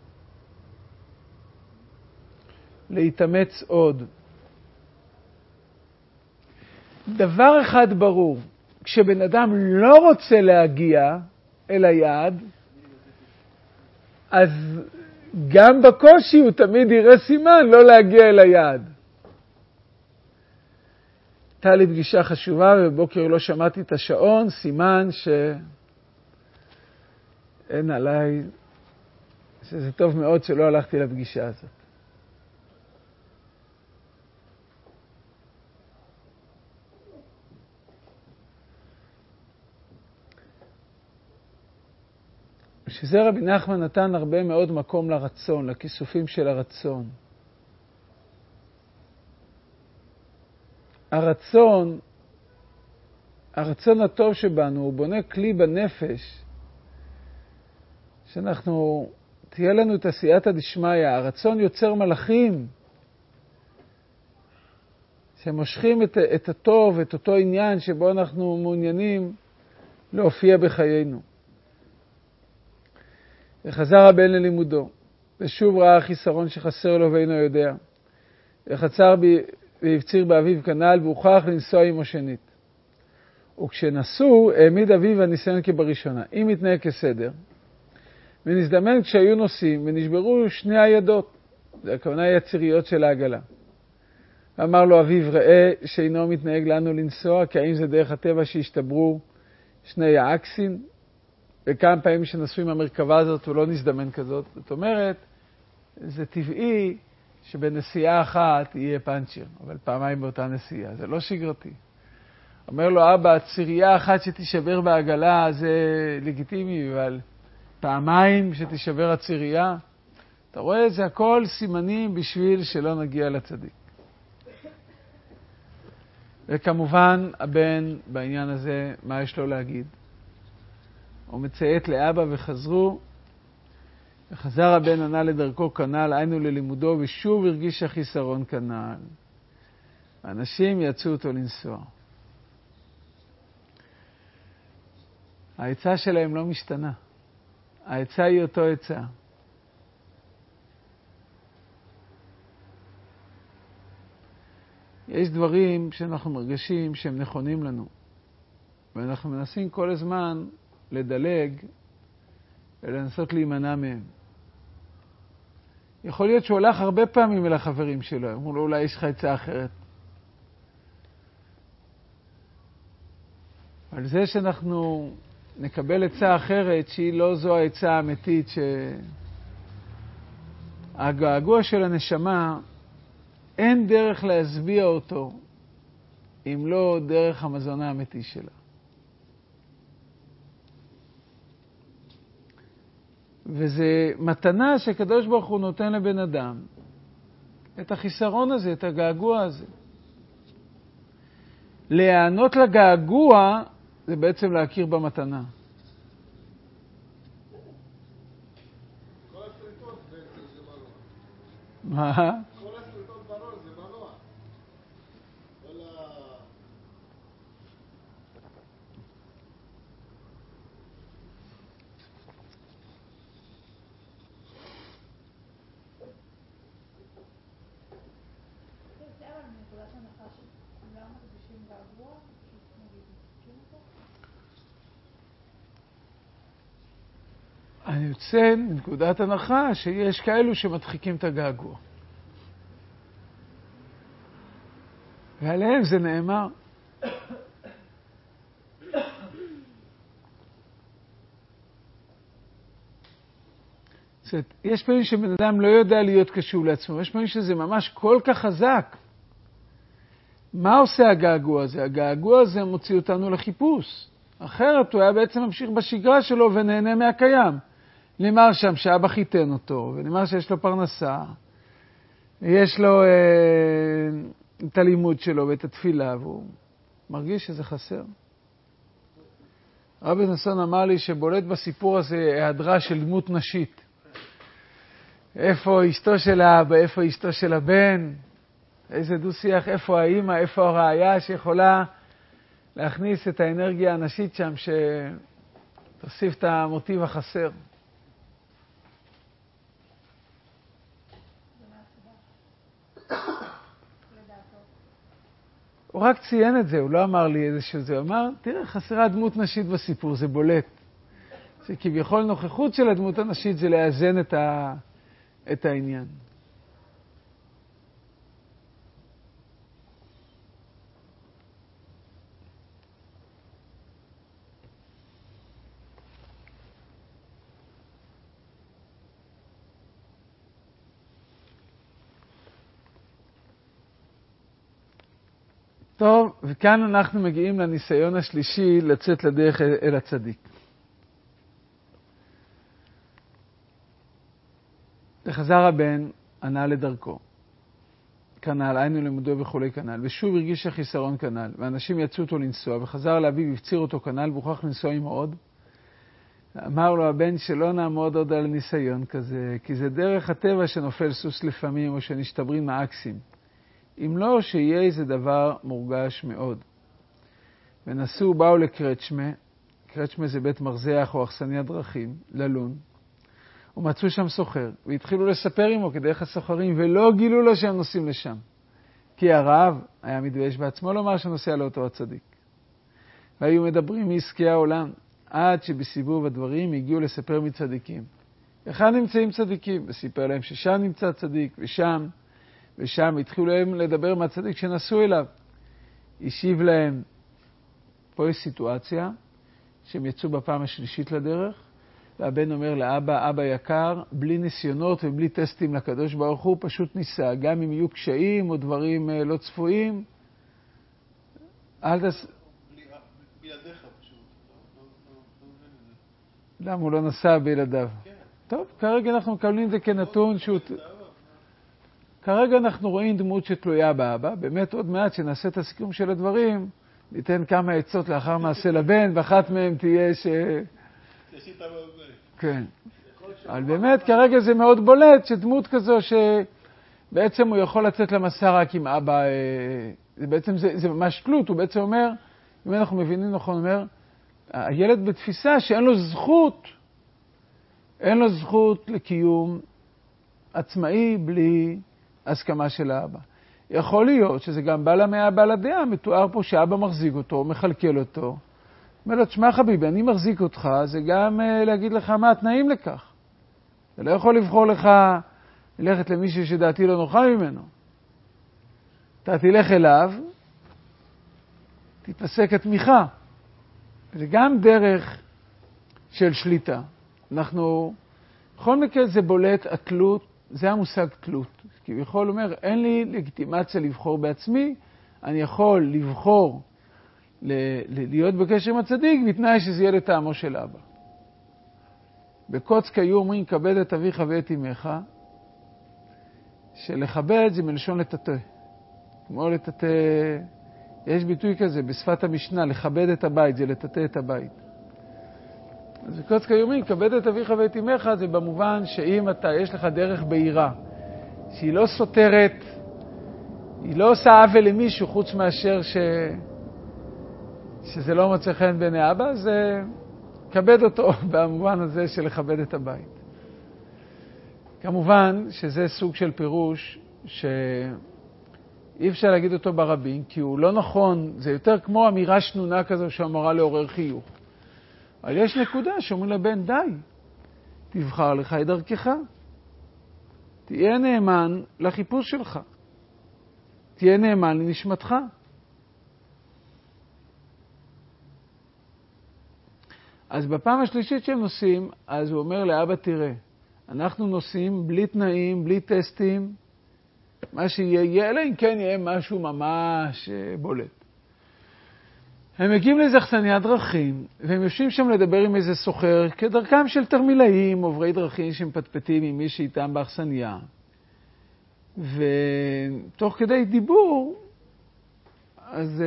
להתאמץ עוד. דבר אחד ברור, כשבן אדם לא רוצה להגיע אל היעד, אז גם בקושי הוא תמיד יראה סימן לא להגיע אל היעד. הייתה לי פגישה חשובה ובבוקר לא שמעתי את השעון, סימן שאין עליי, שזה טוב מאוד שלא הלכתי לפגישה הזאת. שזה רבי נחמן נתן הרבה מאוד מקום לרצון, לכיסופים של הרצון. הרצון הטוב שבנו, הוא בונה כלי בנפש, תהיה לנו את הסייעתא דשמיא, הרצון יוצר מלאכים, שמושכים את הטוב, את אותו עניין שבו אנחנו מעוניינים להופיע בחיינו. וחזר הבן ללימודו, ושוב ראה החיסרון שחסר לו ואינו יודע. וחצר והפציר באביו כנ"ל, והוכרח לנסוע עמו שנית. וכשנסעו, העמיד אביו הניסיון כבראשונה. אם התנהג כסדר, ונזדמן כשהיו נוסעים, ונשברו שני הידות, זה הכוונה היא הציריות של העגלה. אמר לו אביו, ראה שאינו מתנהג לנו לנסוע, כי האם זה דרך הטבע שהשתברו שני האקסין, וכמה פעמים שנסעו עם המרכבה הזאת הוא לא נזדמן כזאת. זאת אומרת, זה טבעי שבנסיעה אחת יהיה פאנצ'ר, אבל פעמיים באותה נסיעה, זה לא שגרתי. אומר לו אבא, צירייה אחת שתישבר בעגלה זה לגיטימי, אבל פעמיים שתישבר הצירייה, אתה רואה, זה הכל סימנים בשביל שלא נגיע לצדיק. וכמובן, הבן בעניין הזה, מה יש לו להגיד? הוא מציית לאבא וחזרו, וחזר הבן ענה לדרכו כנ"ל, היינו ללימודו, ושוב הרגיש החיסרון כנ"ל. האנשים יצאו אותו לנסוע. העצה שלהם לא משתנה. העצה היא אותו עצה. יש דברים שאנחנו מרגישים שהם נכונים לנו, ואנחנו מנסים כל הזמן לדלג ולנסות להימנע מהם. יכול להיות שהוא הולך הרבה פעמים אל החברים שלו, אמרו לו, אולי יש לך עצה אחרת. על זה שאנחנו נקבל עצה אחרת, שהיא לא זו העצה האמיתית, שהגעגוע של הנשמה, אין דרך להסביע אותו, אם לא דרך המזון האמיתי שלה. וזה מתנה שקדוש ברוך הוא נותן לבן אדם, את החיסרון הזה, את הגעגוע הזה. להיענות לגעגוע, זה בעצם להכיר במתנה.
כל הסריטות בעצם זה מנוע.
מה?
כל הסריטות בראש זה מנוע.
אני יוצא מנקודת הנחה שיש כאלו שמדחיקים את הגעגוע. ועליהם זה נאמר. יש פעמים שבן אדם לא יודע להיות קשור לעצמו, יש פעמים שזה ממש כל כך חזק. מה עושה הגעגוע הזה? הגעגוע הזה מוציא אותנו לחיפוש. אחרת הוא היה בעצם ממשיך בשגרה שלו ונהנה מהקיים. נאמר שם שאבא חיתן אותו, ונאמר שיש לו פרנסה, יש לו את הלימוד שלו ואת התפילה, והוא מרגיש שזה חסר. רבי נסון אמר לי שבולט בסיפור הזה היעדרה של דמות נשית. איפה אשתו של האבא, איפה אשתו של הבן, איזה דו-שיח, איפה האמא, איפה הרעיה שיכולה להכניס את האנרגיה הנשית שם, שתוסיף את המוטיב החסר. הוא רק ציין את זה, הוא לא אמר לי איזשהו זה, הוא אמר, תראה, חסרה דמות נשית בסיפור, זה בולט. שכביכול נוכחות של הדמות הנשית זה לאזן את העניין. טוב, וכאן אנחנו מגיעים לניסיון השלישי לצאת לדרך אל הצדיק. וחזר הבן, ענה לדרכו. כנ"ל, היינו לימודו וכולי כנ"ל, ושוב הרגיש החיסרון כנ"ל, ואנשים יצאו אותו לנסוע, וחזר לאביו, הפציר אותו כנ"ל, והוכרח לנסוע עם עוד. אמר לו הבן שלא נעמוד עוד על ניסיון כזה, כי זה דרך הטבע שנופל סוס לפעמים, או שנשתברים מאקסים. אם לא, שיהיה איזה דבר מורגש מאוד. ונסעו, באו לקרצ'מה, קרצ'מה זה בית מרזח או אכסניית דרכים, ללון, ומצאו שם סוחר, והתחילו לספר עמו כדרך הסוחרים, ולא גילו לו שהם נוסעים לשם. כי הרב היה מתבייש בעצמו לומר שנוסע לאותו הצדיק. והיו מדברים מעסקי העולם, עד שבסיבוב הדברים הגיעו לספר מצדיקים. היכן נמצאים צדיקים? וסיפר להם ששם נמצא צדיק, ושם התחילו להם לדבר מהצדיק שנסעו אליו. השיב להם, פה יש סיטואציה, שהם יצאו בפעם השלישית לדרך, והבן אומר לאבא, אבא יקר, בלי ניסיונות ובלי טסטים לקדוש ברוך הוא, פשוט ניסה, גם אם יהיו קשיים או דברים לא צפויים, אל תס...
בלעדיך פשוט.
למה הוא לא נסע בילדיו?
כן.
טוב, כרגע אנחנו מקבלים את זה כנתון שהוא... כרגע אנחנו רואים דמות שתלויה באבא, באמת עוד מעט שנעשה את הסיכום של הדברים, ניתן כמה עצות לאחר מעשה לבן, ואחת מהם תהיה כן. אבל באמת כרגע זה מאוד בולט שדמות כזו שבעצם הוא יכול לצאת למסע רק עם אבא, זה בעצם זה ממש תלות, הוא בעצם אומר, אם אנחנו מבינים נכון, אומר, הילד בתפיסה שאין לו זכות לקיום עצמאי בלי הסכמה של האבא. יכול להיות שזה גם בא מהאבא לדעה, מתואר פה שאבא מחזיק אותו, מחלקל אותו. אומר לו, תשמע חביבי, אני מחזיק אותך, זה גם להגיד לך מה התנאים לכך. אתה לא יכול לבחור לך ללכת למישהו שדעתי לא נוחה ממנו. אתה תלך אליו, תתפסק התמיכה. זה גם דרך של שליטה. אנחנו, בכל מקרה זה בולט, התלות, זה המושג תלות. כי יכול אומר, אין לי לגיטימציה לבחור בעצמי, אני יכול לבחור להיות בקשר עם הצדיק, בתנאי שזה יהיה לטעמו של אבא. בקוצק היו אומרים, כבד את אביך ואת אמך, שלכבד זה מלשון לטאטא. כמו לטאטא, יש ביטוי כזה בשפת המשנה, לכבד את הבית, זה לטאטא את הבית. אז בקוצק היו אומרים, כבד את אביך ואת אמך, זה במובן שאם יש לך דרך בהירה, שהיא לא סותרת, היא לא עושה עוול למישהו חוץ מאשר שזה לא מוצא חן בעיני אבא, אז כבד אותו במובן הזה של לכבד את הבית. כמובן שזה סוג של פירוש שאי אפשר להגיד אותו ברבים, כי הוא לא נכון, זה יותר כמו אמירה שנונה כזו שאמורה לעורר חיוך. אבל יש נקודה שאומרים לבן, די, תבחר לך את דרכך. תהיה נאמן לחיפוש שלך. תהיה נאמן לנשמתך. אז בפעם השלישית שהם נוסעים, אז הוא אומר לאבא, תראה, אנחנו נוסעים בלי תנאים, בלי טסטים, מה שיהיה, אלא אם כן יהיה משהו ממש בולט. הם מגיעים לאיזה אכסניית דרכים, והם יושבים שם לדבר עם איזה סוחר, כדרכם של תרמילאים, עוברי דרכים שמפטפטים עם מי שאיתם באכסניה. ותוך כדי דיבור, אז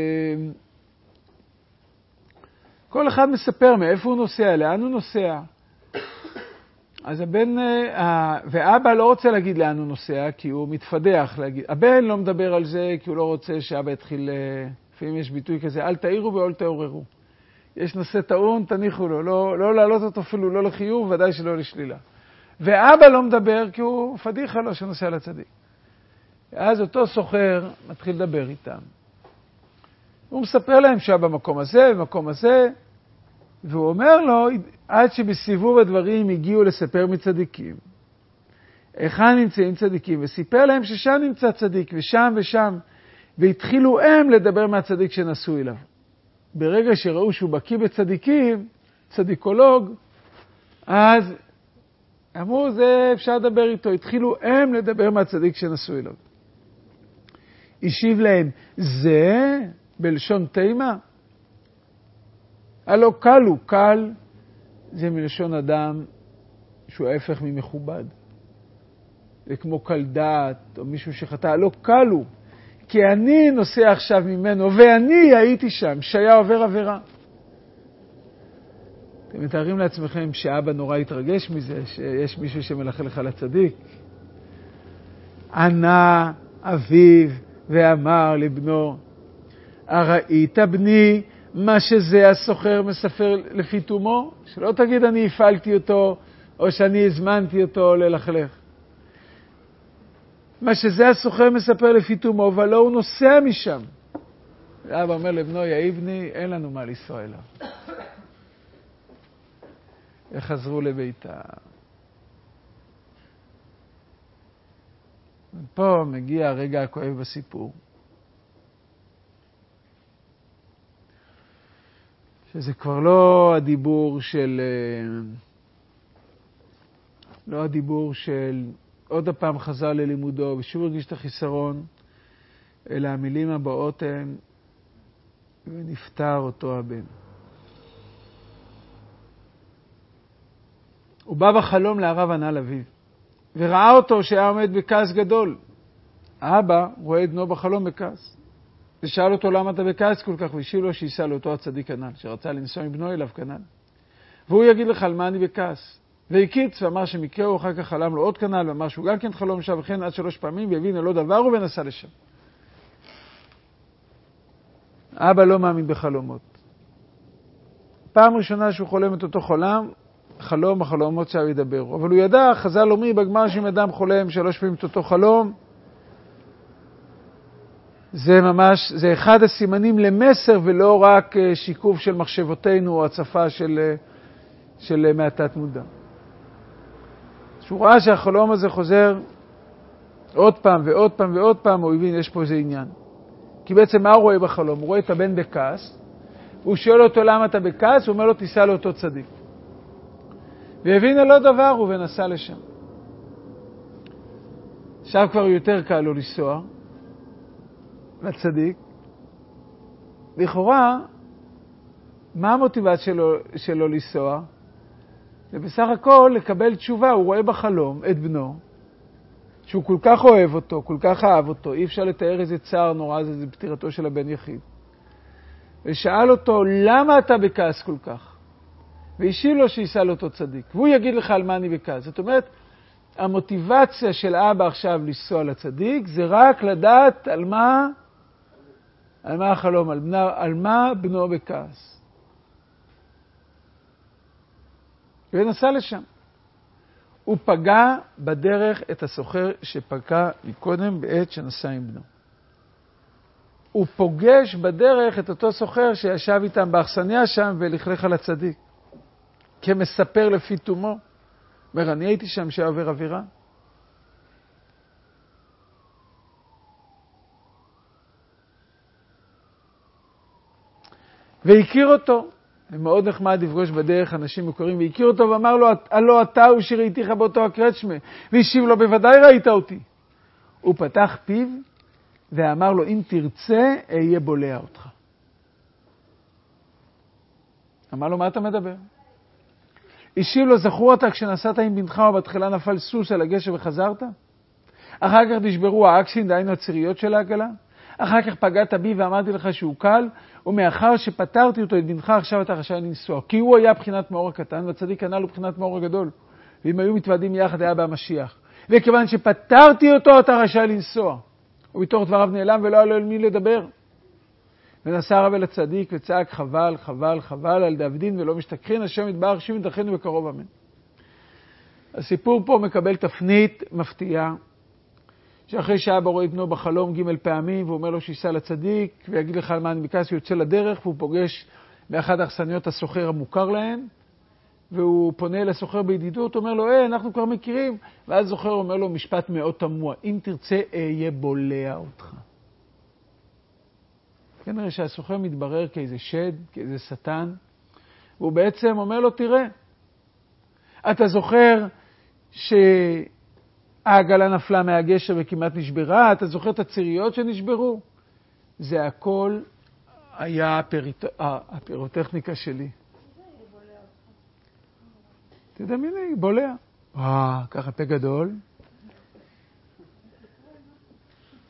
כל אחד מספר מאיפה הוא נוסע, לאן הוא נוסע. אז הבן, ואבא לא רוצה להגיד לאן הוא נוסע, כי הוא מתפדח להגיד. הבן לא מדבר על זה, כי הוא לא רוצה שאבא יתחיל, לפעמים יש ביטוי כזה, אל תעירו ואל תעוררו. יש נושא טעון, תניחו לו, לא להעלות אותו אפילו, לא לחיוב, ודאי שלא לשלילה. ואבא לא מדבר, כי הוא פדיחה לו שנוסע לצדיק. אז אותו סוחר מתחיל לדבר איתם. הוא מספר להם שאבא במקום הזה, במקום הזה, והוא אומר לו, עד שבסיבוב הדברים הגיעו לספר מצדיקים. היכן נמצאים צדיקים? וסיפר להם ששם נמצא צדיק, ושם ושם, והתחילו הם לדבר מהצדיק שנסעו אליו. ברגע שראו שהוא בקיא בצדיקים, צדיקולוג, אז אמרו, זה אפשר לדבר איתו. התחילו הם לדבר מהצדיק שנסעו אליו. השיב להם, זה בלשון תימה? הלא קל הוא, קל זה מלשון אדם שהוא ההפך ממכובד. זה כמו קלדת, או מישהו שחטא, לא קל הוא. כי אני נוסע עכשיו ממנו, ואני הייתי שם, שהיה עובר עבירה. אתם מתארים לעצמכם שאבא נורא התרגש מזה, שיש מישהו שמלכלך על הצדיק. ענה אביו ואמר לבנו, הראית בני מה שזה הסוחר מספר לפי תומו? שלא תגיד אני הפעלתי אותו, או שאני הזמנתי אותו ללכלך. מה שזה הסוחר מספר לפי תומו, אבל לא הוא נוסע משם. ואבא אומר לבנו, יאי בני, אין לנו מה לנסוע אליו. וחזרו לביתה. ופה מגיע הרגע הכואב בסיפור. שזה כבר לא הדיבור של עוד הפעם חזר ללימודו ושוב הרגיש את החיסרון, אלא המילים הבאות הן ונפטר אותו הבן. הוא בא בחלום להרב הנ"ל אביו וראה אותו שהיה עומד בכעס גדול. האבא רואה את בנו בחלום בכעס ושאל אותו למה אתה בכעס כל כך, והשיב לו שיסע לאותו הצדיק כנ"ל שרצה לנסוע עם בנו אליו כנ"ל, והוא יגיד לך על מה אני בכעס. והקיץ ואמר שמקרה הוא אחר כך חלם לו עוד כנ"ל, ואמר שהוא גם כן חלום שם וכן עד 3 פעמים, והבין לא דבר ונסע לשם. אבא לא מאמין בחלומות. פעם ראשונה שהוא חולם את אותו החלומות שהוא ידבר. אבל הוא ידע, חז"ל אומרים בגמרא שאם אדם חולם 3 פעמים את אותו חלום, זה אחד הסימנים למסר ולא רק שיקוף של מחשבותינו או הצפה של מהתת מודע. שהוא ראה שהחלום הזה חוזר עוד פעם ועוד פעם ועוד פעם, הוא הבין, יש פה איזה עניין. כי בעצם מה הוא רואה בחלום? הוא רואה את הבן בכעס, הוא שואל אותו למה אתה בכעס, הוא אומר לו תיסע לאותו צדיק. והבין לא דבר הוא ונסע לשם. עכשיו כבר יותר קל לו לנסוע לצדיק. לכאורה, מה המוטיבציה שלו לנסוע? זה בסך הכל לקבל תשובה. הוא רואה בחלום את בנו, שהוא כל כך אוהב אותו, כל כך אהב אותו, אי אפשר לתאר איזה צער נורא, זה פטירתו של הבן יחיד. ושאל אותו, למה אתה בכעס כל כך? והשיב לו שיסע לאותו צדיק. והוא יגיד לך על מה אני בכעס. זאת אומרת, המוטיבציה של אבא עכשיו לנסוע לצדיק, זה רק לדעת על מה החלום, על מה בנו בכעס. ונסע לשם. הוא פגע בדרך את הסוחר שפגע מקודם בעת שנסע עם בנו. הוא פוגש בדרך את אותו סוחר שישב איתם באכסניה שם ולכלך על הצדיק. כמספר לפי תומו. אומר, אני הייתי שם שעובר עבירה. והכיר אותו. מאוד נחמד לפגוש בדרך אנשים מוכרים, והכיר אותו ואמר לו, הלא אתה הוא שראיתיך באותו הקרצ'מה. והשיב לו, בוודאי ראית אותי. הוא פתח פיו ואמר לו, אם תרצה, אהיה בולע אותך. אמר לו, מה אתה מדבר? השיב לו, זכור אתה כשנסעת עם בנך ובתחילה נפל סוס על הגשר וחזרת? אחר כך נשברו האקסין, דהיינו הציריות של העגלה? אחר כך פגעת בי ואמרתי לך שהוא קל, ומאחר שפטרתי אותו את בנך, עכשיו אתה רשאי לנסוע. כי הוא היה בחינת מאור הקטן, והצדיק הנ"ל הוא בחינת מאור הגדול. ואם היו מתוועדים יחד, היה במשיח. וכיוון שפטרתי אותו, אתה רשאי לנסוע. ובתוך דבריו נעלם ולא היה לו אל מי לדבר. ונסע הרב אל הצדיק וצעק חבל, חבל, חבל על דאבדין ולא משתכחין, השם יתברך שוב יתכנו בקרוב אמן. הסיפור פה מקבל תפנית מפתיעה, שאחרי שאבא רואה את בנו בחלום ג' פעמים, והוא אומר לו שיסע לצדיק, ויגיד לך על מה אני בכעס, הוא יוצא לדרך, והוא פוגש באחד האכסניות הסוחר המוכר להם, והוא פונה לסוחר בידידות, אומר לו, אנחנו כבר מכירים, ואז סוחר אומר לו משפט מאוד תמוה, אם תרצה, אהיה בולע אותך. כנראה שהסוחר מתברר כאיזה שד, כאיזה שטן, והוא בעצם אומר לו, תראה, אתה זוכר העגלה נפלה מהגשר וכמעט נשברה, אתה זוכר את הציריות שנשברו? זה הכל היה הפירוטכניקה שלי. תדמייני, בולע. ככה פה גדול.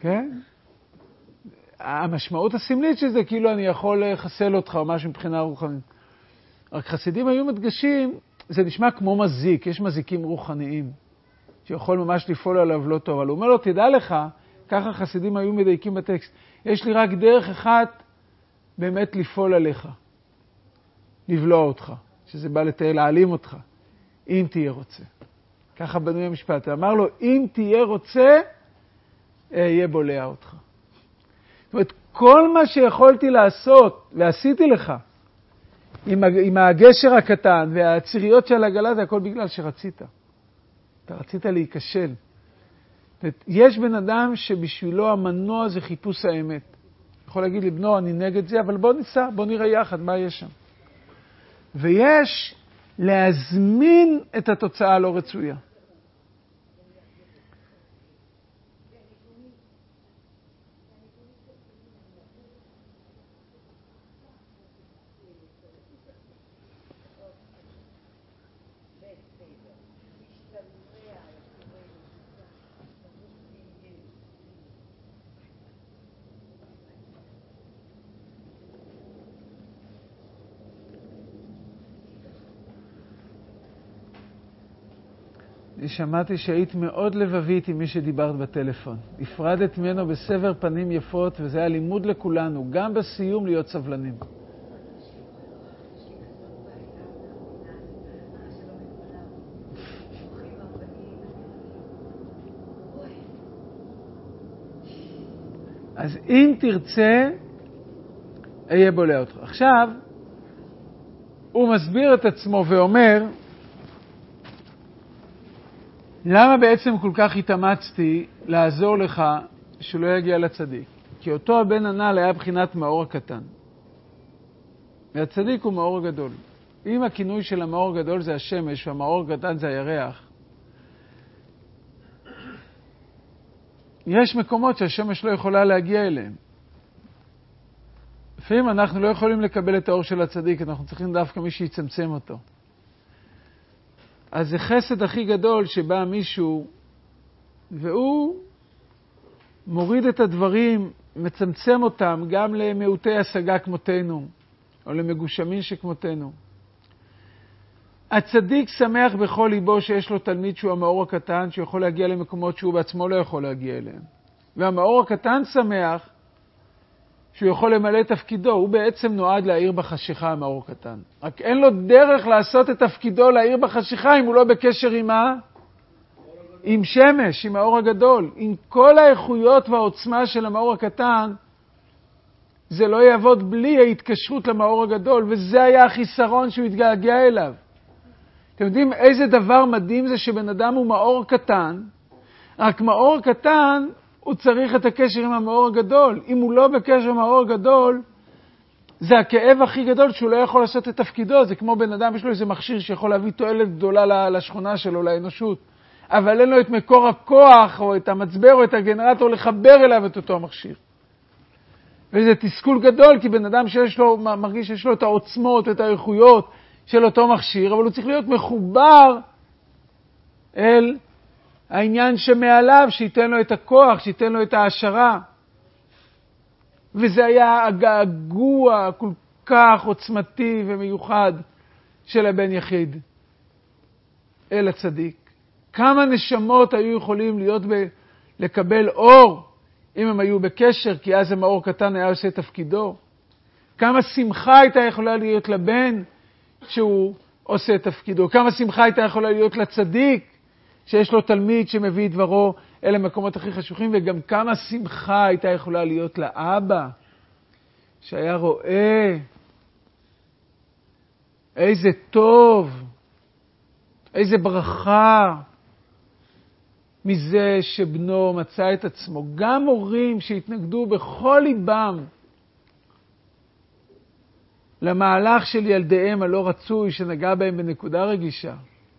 כן? המשמעות הסמלית של זה, כאילו אני יכול לחסל אותך או משהו מבחינה רוחנית. רק חסידים היו מדגשים, זה נשמע כמו מזיק, יש מזיקים רוחניים, שיכול ממש לפעול עליו לא טוב. אבל הוא אומר לו, תדע לך, ככה חסידים היו מדייקים בטקסט, יש לי רק דרך אחת באמת לפעול עליך, לבלוע אותך, שזה בא לתאר, להעלים אותך, אם תהיה רוצה. ככה בנוי המשפט. אמר לו, אם תהיה רוצה, יהיה בולע אותך. זאת אומרת, כל מה שיכולתי לעשות, ועשיתי לך, עם הגשר הקטן והציריות של הגלה, זה הכל בגלל שרצית. אתה רצית להיכשל. יש בן אדם שבשבילו המנוע זה חיפוש האמת. יכול להגיד לי, בנו, אני נגד זה, אבל בוא ניסע, בוא נראה יחד מה יש שם. ויש להזמין את התוצאה הלא רצויה. שמעתי שהיית מאוד לבבית עם מי שדיברת בטלפון. הפרדת ממנו בסבר פנים יפות, וזה היה לימוד לכולנו, גם בסיום להיות סבלנים. אז אם תרצה, אהיה בולע אותך. עכשיו, הוא מסביר את עצמו ואומר, למה בעצם כל כך התאמצתי לעזור לך שלא יגיע לצדיק? כי אותו הבן הנעל היה בחינת מאור הקטן. והצדיק הוא מאור הגדול. אם הכינוי של המאור הגדול זה השמש והמאור הקטן זה הירח, יש מקומות שהשמש לא יכולה להגיע אליהם. לפעמים אנחנו לא יכולים לקבל את האור של הצדיק, אנחנו צריכים דווקא מי שיצמצם אותו. אז זה חסד הכי גדול שבא מישהו, והוא מוריד את הדברים, מצמצם אותם גם למעוטי השגה כמותנו, או למגושמים שכמותנו. הצדיק שמח בכל ליבו שיש לו תלמיד שהוא המאור הקטן, שיכול להגיע למקומות שהוא בעצמו לא יכול להגיע אליהם. והמאור הקטן שמח שהוא יכול למלא תפקידו, הוא בעצם נועד להאיר בחשיכה המאור הקטן. רק אין לו דרך לעשות את תפקידו להאיר בחשיכה אם הוא לא בקשר עם שמש, עם האור הגדול. עם כל האיכויות והעוצמה של המאור הקטן, זה לא יעבוד בלי ההתקשרות למאור הגדול, וזה היה החיסרון שהוא התגעגע אליו. אתם יודעים איזה דבר מדהים זה שבן אדם הוא מאור קטן, רק מאור קטן הוא צריך את הקשר עם המאור הגדול. אם הוא לא בקשר עם המאור הגדול, זה הכאב הכי גדול שהוא לא יכול לעשות את תפקידו. זה כמו בן אדם, יש לו איזה מכשיר שיכול להביא תועלת גדולה לשכונה שלו, לאנושות. אבל אין לו את מקור הכוח, או את המצבר, או את הגנרטור, לחבר אליו את אותו המכשיר. וזה תסכול גדול, כי בן אדם מרגיש שיש לו את העוצמות, את האיכויות של אותו מכשיר, אבל הוא צריך להיות מחובר אל העניין שמעליו, שייתן לו את הכוח, שייתן לו את ההשערה. וזה היה הגעגוע כל כך עוצמתי ומיוחד של הבן יחיד אל הצדיק. כמה נשמות היו יכולים לקבל אור אם הם היו בקשר, כי אז המאור קטן היה עושה תפקידו. כמה שמחה הייתה יכולה להיות לבן שהוא עושה תפקידו. כמה שמחה הייתה יכולה להיות לצדיק שיש לו תלמיד שמביא את דברו אל המקומות הכי חשוכים, וגם כמה שמחה הייתה יכולה להיות לאבא, שהיה רואה איזה טוב, איזה ברכה מזה שבנו מצא את עצמו. גם הורים שהתנגדו בכל ליבם למהלך של ילדיהם הלא רצוי שנגע בהם בנקודה רגישה.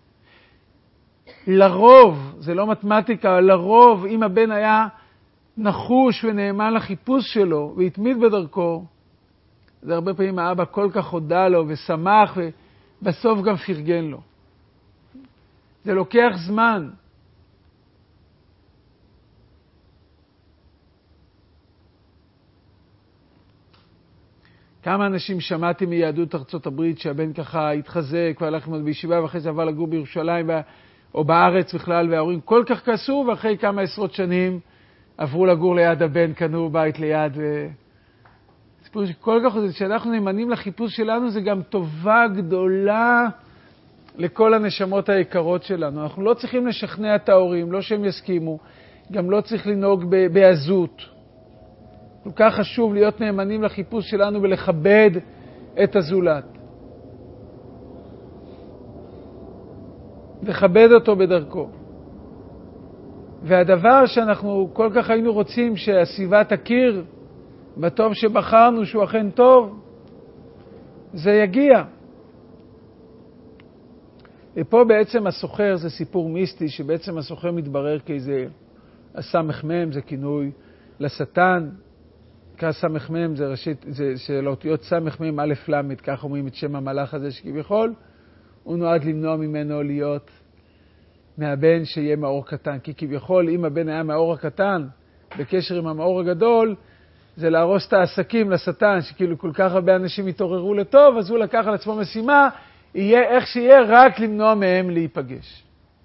לרוב, זה לא מתמטיקה, לרוב אם הבן היה נחוש ונאמן לחיפוש שלו והתמיד בדרכו, זה הרבה פעמים האבא כל כך הודה לו ושמח ובסוף גם פרגן לו. זה לוקח זמן. כמה אנשים שמעתי מיהדות ארצות הברית שהבן ככה התחזק והלך ללמוד בישיבה ואחרי זה עבר לגור בירושלים או בארץ בכלל, וההורים כל כך כעסו, ואחרי כמה עשרות שנים עברו לגור ליד הבן, קנו בית ליד. סיפור שכל כך, כשאנחנו נאמנים לחיפוש שלנו, זה גם טובה גדולה לכל הנשמות היקרות שלנו. אנחנו לא צריכים לשכנע את ההורים, לא שהם יסכימו, גם לא צריך לנהוג בעזות. כל כך חשוב להיות נאמנים לחיפוש שלנו ולכבד את הזולת. לכבד אותו בדרכו. והדבר שאנחנו כל כך היינו רוצים שהסביבה תכיר בטוב שבחרנו שהוא אכן טוב, זה יגיע. ופה בעצם הסוחר זה סיפור מיסטי, שבעצם הסוחר מתברר כאיזה הסמ"ם, זה כינוי לשטן. כסמ"ם זה ראשית, זה של האותיות סמ"ם א' ל', כך אומרים את שם המלאך הזה שכביכול, הוא נועד למנוע ממנו להיות מהבן שיהיה מאור קטן. כי כביכול אם הבן היה מאור הקטן בקשר עם המאור הגדול, זה להרוס את העסקים לשטן, שכאילו כל כך הרבה אנשים יתעוררו לטוב, אז הוא לקח על עצמו משימה, יהיה איך שיהיה, רק למנוע מהם להיפגש.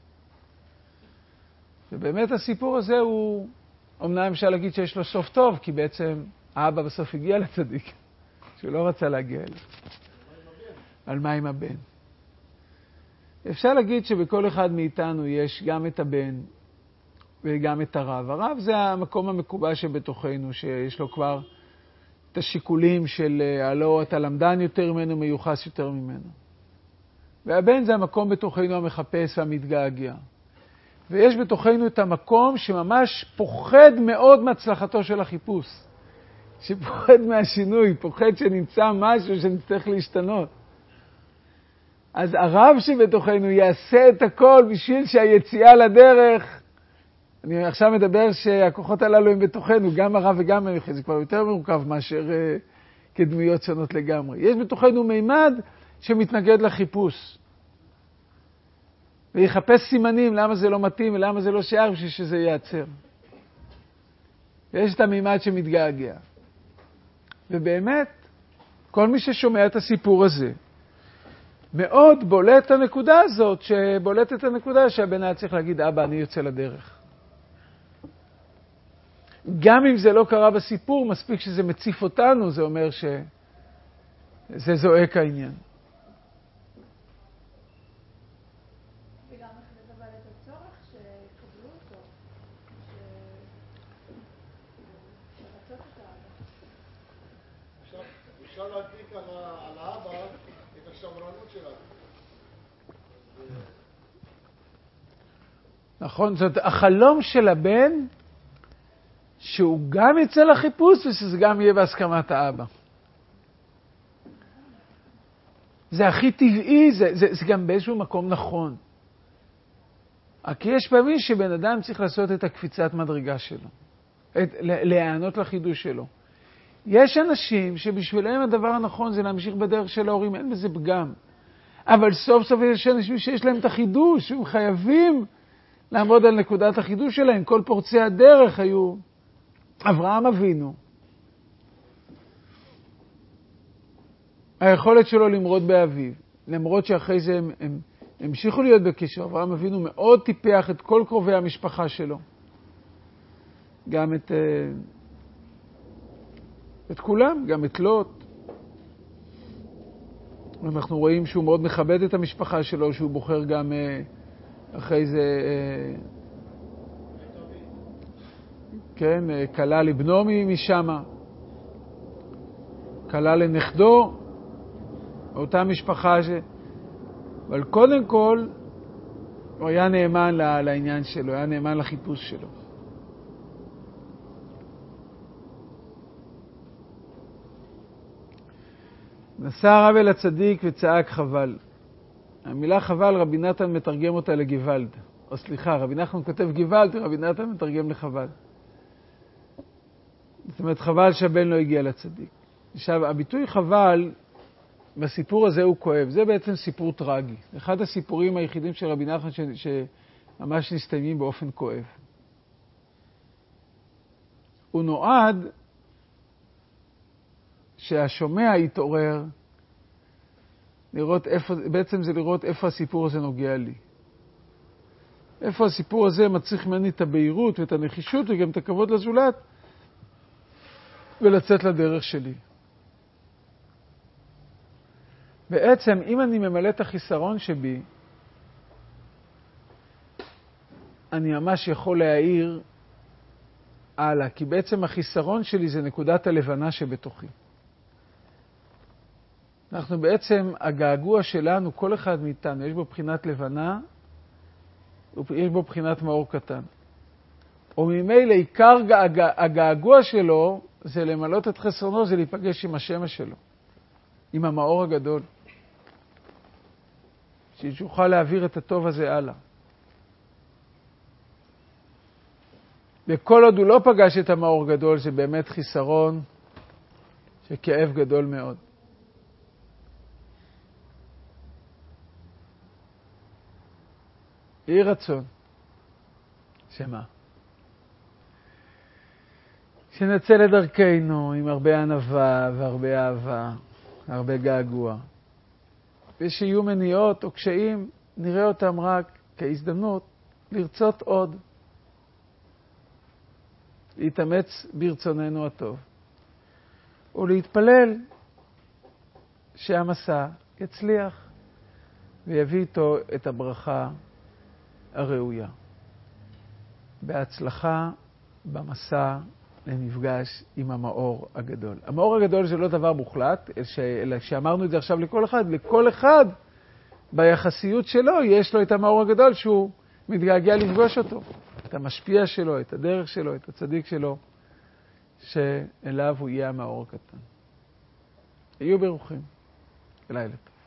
ובאמת הסיפור הזה הוא, אמנם אפשר להגיד שיש לו סוף טוב, כי בעצם האבא בסוף הגיע לצדיק, שהוא לא רצה להגיע אליו. על מה עם הבן? אפשר להגיד שבכל אחד מאיתנו יש גם את הבן וגם את הרב. הרב זה המקום המקובע שבתוכנו, שיש לו כבר את השיקולים של הלא אתה למדן יותר ממנו, מיוחס יותר ממנו. והבן זה המקום בתוכנו המחפש והמתגעגע. ויש בתוכנו את המקום שממש פוחד מאוד מהצלחתו של החיפוש. שפוחד מהשינוי, פוחד שנמצא משהו שנצטרך להשתנות. אז הרב שבתוכנו יעשה את הכל בשביל שהיציאה לדרך, אני עכשיו מדבר שהכוחות הללו הם בתוכנו, גם הרב וגם היחיד, זה כבר יותר מורכב מאשר כדמויות שונות לגמרי. יש בתוכנו מימד שמתנגד לחיפוש. ויחפש סימנים למה זה לא מתאים ולמה זה לא שייך בשביל שזה ייעצר. ויש את המימד שמתגעגע. ובאמת, כל מי ששומע את הסיפור הזה, מאוד בולט את הנקודה הזאת, שבולט את הנקודה שהבן היה צריך להגיד, אבא, אני יוצא לדרך. גם אם זה לא קרה בסיפור, מספיק שזה מציף אותנו, זה אומר שזה זועק העניין.
וגם מחדד אבל את הצורך שקבלו אותו, שרצות את האבא.
אפשר להדליק על האבא את השמרנות שלנו.
נכון, זאת החלום של הבן, שהוא גם יצא לחיפוש ושזה גם יהיה בהסכמת האבא. זה הכי טבעי, זה גם באיזשהו מקום נכון. כי יש פעמים שבן אדם צריך לעשות את הקפיצת מדרגה שלו, להיענות לחידוש שלו. יש אנשים שבשבילם הדבר הנכון זה להמשיך בדרך של ההורים, אין בזה פגם. אבל סוף סוף יש אנשים שיש להם את החידוש, הם חייבים לעמוד על נקודת החידוש שלהם. כל פורצי הדרך היו אברהם אבינו. היכולת שלו למרוד באביו, למרות שאחרי זה הם המשיכו להיות בקשר. אברהם אבינו מאוד טיפח את כל קרובי המשפחה שלו. גם את כולם, גם את לוט. אנחנו רואים שהוא מאוד מכבד את המשפחה שלו, שהוא בוחר גם אחרי זה, כן, קלה לבנו משם, קלה לנכדו, אותה משפחה אבל קודם כל, הוא היה נאמן לעניין שלו, היה נאמן לחיפוש שלו. נסע הרב אל הצדיק וצעק חבל. המילה חבל, רבי נתן מתרגם אותה לגוואלד. או סליחה, רבי נחמן כותב גוואלד, רבי נתן מתרגם לחבל. זאת אומרת, חבל שהבן לא הגיע לצדיק. עכשיו, הביטוי חבל, בסיפור הזה הוא כואב. זה בעצם סיפור טרגי. אחד הסיפורים היחידים של רבי נחמן שממש נסתיימים באופן כואב. הוא נועד שהשומע יתעורר, בעצם זה לראות איפה הסיפור הזה נוגע לי. איפה הסיפור הזה מצריך ממני את הבהירות ואת הנחישות וגם את הכבוד לזולת, ולצאת לדרך שלי. בעצם, אם אני ממלא את החיסרון שבי, אני ממש יכול להעיר הלאה, כי בעצם החיסרון שלי זה נקודת הלבנה שבתוכי. אנחנו בעצם, הגעגוע שלנו, כל אחד מאיתנו, יש בו בחינת לבנה, יש בו בחינת מאור קטן. וממילא עיקר הגעגוע שלו זה למלות את חסרונו, זה להיפגש עם השמש שלו, עם המאור הגדול, שיוכל להעביר את הטוב הזה הלאה. וכל עוד הוא לא פגש את המאור גדול, זה באמת חיסרון שכאב גדול מאוד. יהי רצון. שמה? שנצא לדרכנו עם הרבה ענווה והרבה אהבה, הרבה געגוע. ושיהיו מניעות או קשיים, נראה אותם רק כהזדמנות לרצות עוד. להתאמץ ברצוננו הטוב. ולהתפלל שהמסע יצליח ויביא איתו את הברכה הראויה. בהצלחה במסע למפגש עם המאור הגדול. המאור הגדול זה לא דבר מוחלט, אלא שאמרנו את זה עכשיו לכל אחד ביחסיות שלו יש לו את המאור הגדול שהוא מתגעגע לפגוש אותו. את המשפיע שלו, את הדרך שלו, את הצדיק שלו, שאליו הוא יהיה המאור הקטן. היו ברוכים. לילה טוב.